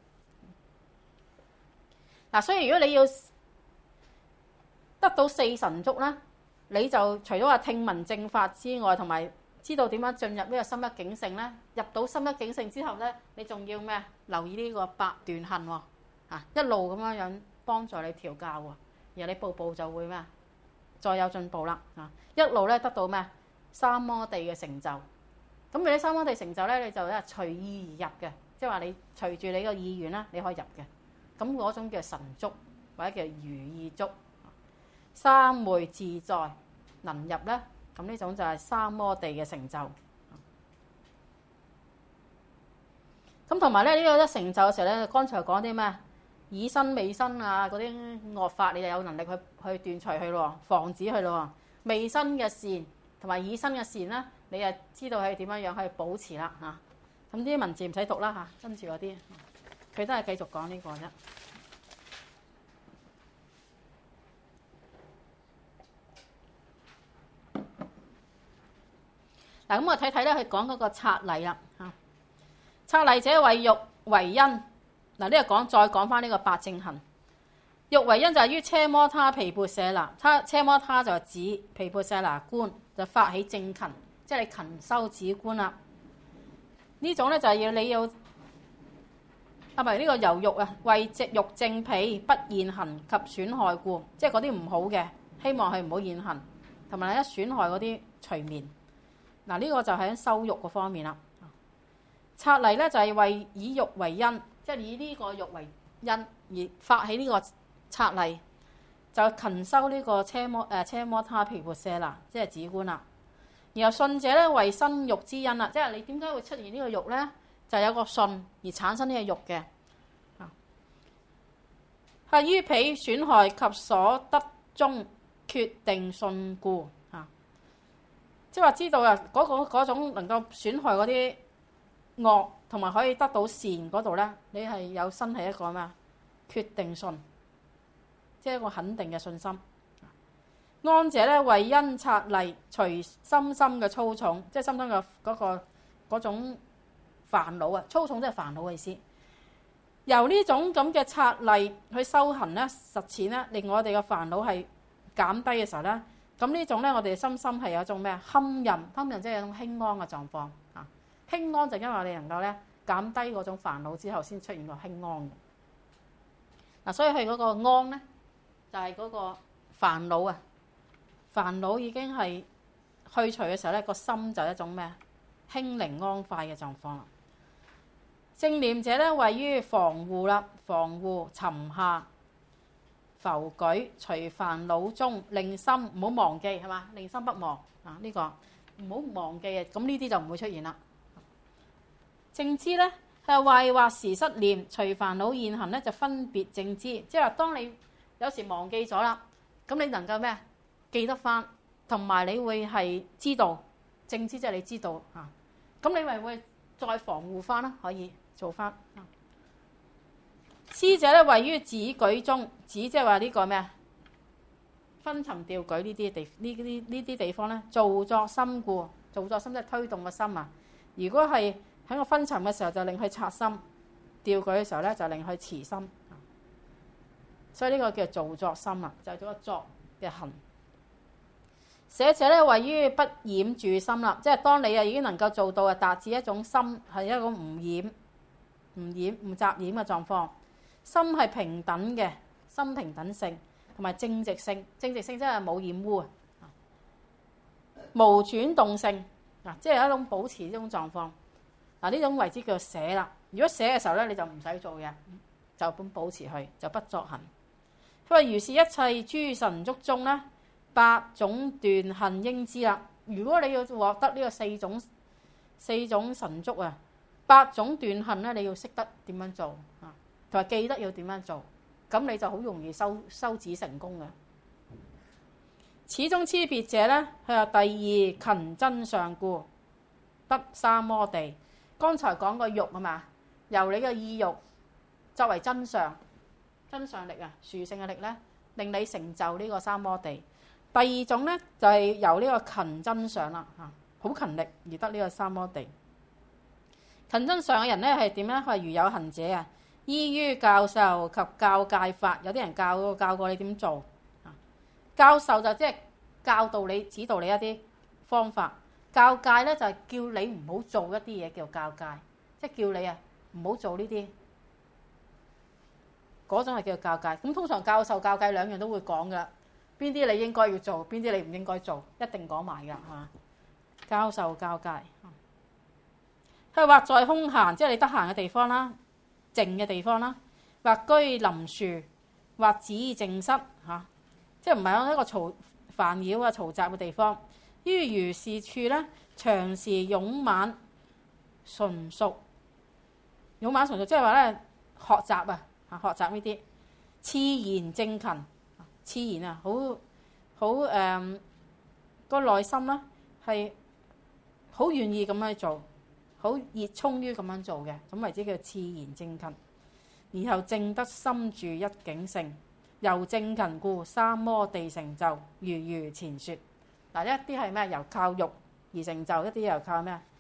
嗱，所以如果你要得到四神足咧，你就除咗話聽聞正法之外，同埋知道點樣進入呢個心一境性咧，入到心一境性之後咧，你仲要咩？留意呢個八斷行喎，一路咁樣幫助你調教喎，然後你步步就會咩？再有進步啦，一路咧得到咩？三摩地嘅成就。咁你啲三摩地成就咧，你就咧隨意而入嘅，即係話你隨住你個意願啦，你可以入嘅。咁嗰種叫神足或者叫如意足，三昧自在能入咧。咁呢種就係三摩地嘅成就。咁同埋咧呢個一成就嘅時候咧，剛才講啲咩？以身未身啊，嗰啲惡法你就有能力去斷除佢咯，防止佢咯。未身嘅善同埋以身嘅善咧，你就知道係點樣去保持啦嚇。咁啲文字唔使讀啦嚇，跟住嗰啲佢都係繼續講呢個啫。嗱，咁我睇睇咧，佢講嗰個策勵啦嚇。策勵者為欲為因，嗱呢個再講翻呢個八正行。欲為因就係於奢摩他毗缽舍那，奢摩他就係指毗缽舍那觀，就發起正勤，即係你勤修止觀啦。呢種咧就係你要啊，唔係呢個由欲啊，為欲正彼不現行及損害故，即係嗰啲唔好嘅，希望佢唔好現行，同埋一損害嗰啲除滅。嗱，呢個就係喺修欲嗰方面啦。策勵咧就係以欲為因，即係以呢個欲為因而發起呢個策勵，就勤修呢個奢摩他毗缽舍那，即係止觀啦。然後信者咧為生欲之因啦，即係你點解會出現呢個欲咧？就有個信而產生呢個欲嘅。係於彼損害及所得中決定信故。即係話知道啊，嗰種能夠損害嗰啲惡，同埋可以得到善嗰度咧，你係有生係一個咩？決定信，即係一個肯定嘅信心。安者咧為因策勵，除心心嘅粗重，即係心心嘅嗰種煩惱啊，粗重即係煩惱嘅意思。由呢種咁嘅策勵去修行咧，實踐咧，令我哋嘅煩惱係減低嘅時候咧。咁呢種咧，我哋心心係有一種咩？堪任即係有一種輕安嘅狀況啊！輕安就因為我哋能夠咧減低嗰種煩惱之後，先出現個輕安嘅。所以佢嗰個安咧，就係嗰個煩惱啊！煩惱已經係去除嘅時候咧，個心就係一種咩？輕靈安快嘅狀況啦。正念者咧，位於防護啦，防護沉下， 浮舉，除煩惱中，令心唔好忘記，係嘛？令心不忘啊！呢個唔好忘記啊！咁呢啲就唔會出現啦。正知咧係壞惑時失念，除煩惱現行咧就分別正知，即係話當你有時忘記咗啦，咁你能夠咩啊？記得翻，同埋你會係知道正知，即係你知道啊。咁你咪會再防護翻啦，可以做翻。師者咧位於止舉中，止即係話呢個咩啊？昏沉掉舉呢啲地方咧，造作心故，造作心即係推動個心啊。如果係喺個昏沉嘅時候，就令佢察心；掉舉嘅時候咧，就令佢持心。所以呢個叫造作心啊，就係、是、做個作嘅行。捨者咧位於不染住心啦，即係當你已經能夠做到達至一種心係一種唔雜染嘅狀況，心係平等嘅，心平等性同埋正直性。正直性即係冇染污啊，無轉動性嗱，即係一種保持呢種狀況嗱，呢種為之叫捨啦。如果捨嘅時候咧，你就唔使做嘢，就咁保持佢，就不作行。佢話如是一切諸神足中咧，八種斷行應知啦。如果你要獲得呢個四種神足啊，八種斷行咧，你要識得點樣做啊，同埋記得要點樣做，咁你就好容易修止成功嘅。此中差別者咧，佢話第二勤真相故得三摩地。剛才講個欲啊嘛，由你嘅意欲作為真相力啊，殊勝嘅力咧，令你成就呢個三摩地。第二種咧就係由呢個勤真相啦，好勤力而得呢個三摩地。勤真相嘅人咧係點咧？佢係如有行者啊，依於教授及教誡法，有啲人教過你點做。教授就即係教導你、指導你一啲方法。教誡咧就係叫你唔好做一啲嘢，叫教誡，即係叫你啊唔好做呢啲。嗰種係叫教誡。咁通常教授教誡兩樣都會講噶啦，邊啲你應該要做，邊啲你唔應該做，一定講埋噶嚇。教授教誡，佢或在空閒，即係你得閒嘅地方啦，靜嘅地方啦，或居林樹，或止靜室嚇，即係唔係喺一個煩擾啊嘈雜嘅地方。於如是處咧，長時勇猛純熟，即係話咧學習啊，學習呢啲熾然精勤，熾然啊，好個內心啦，係好願意咁樣做，好熱衷於咁樣做嘅，咁為之叫熾然精勤。然後證得心住一境性，由精勤故三摩地成就，如前說。嗱，一啲係咩？由靠欲而成就，一啲又靠咩？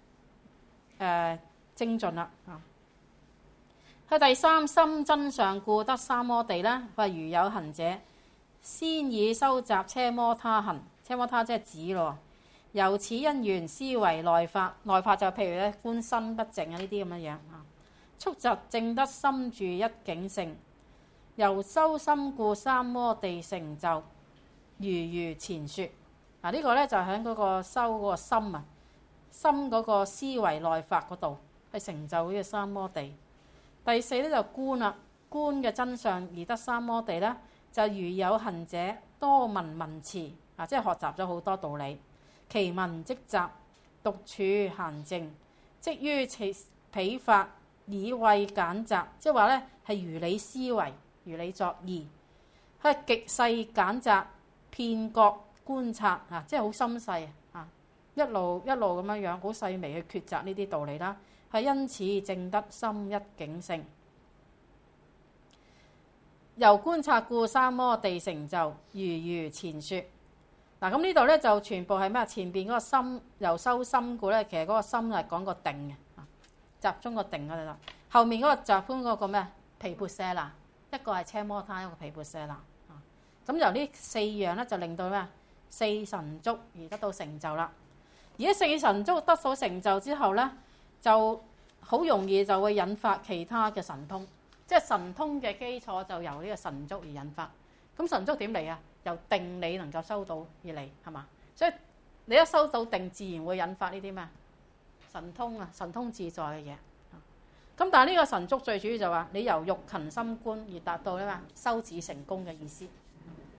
精進啦。佢第三心真相故得三摩地啦。佢話如有行者，先以收集車摩他行，車摩他即係指咯。由此因緣思維內法，內法就譬如咧觀身不淨啊呢啲咁樣樣啊。速疾證得心住一境性，由修心故三摩地成就，如前說。嗱，呢個咧就喺嗰個修嗰個心啊，心嗰個思維內法嗰度係成就呢個三摩地。第四咧就觀啦，觀嘅真相而得三摩地咧，就如有行者多聞聞持啊，即係學習咗好多道理，其聞即集，獨處閒靜，即於彼法以慧簡集，即係話咧係如理思維，如理作意，係極細簡集，遍覺觀察啊，即係好心細啊，一路咁樣樣，好細微去抉擇呢啲道理啦。係因此證得心一境性，由觀察故三摩地成就，如前說。嗱，咁呢度咧就全部係咩？前邊嗰個心由修心故咧，其實嗰個心係講個定嘅，集中個定嗰度啦。後面嗰個集中嗰個咩？毗缽舍那，一個係車摩他，一個毗缽舍那。咁由呢四樣咧就令到咩？四神足而得到成就啦。而家四神足得到成就之後咧，就好容易就會引發其他嘅神通，即係神通嘅基礎就由呢個神足而引發。咁神足點嚟啊？由定你能夠收到而嚟，係嘛？所以你一收到定，自然會引發呢啲咩神通啊？神通自在嘅嘢。 咁但係呢個神足最主要就話你由欲勤心觀而達到咧嘛修止成功嘅意思。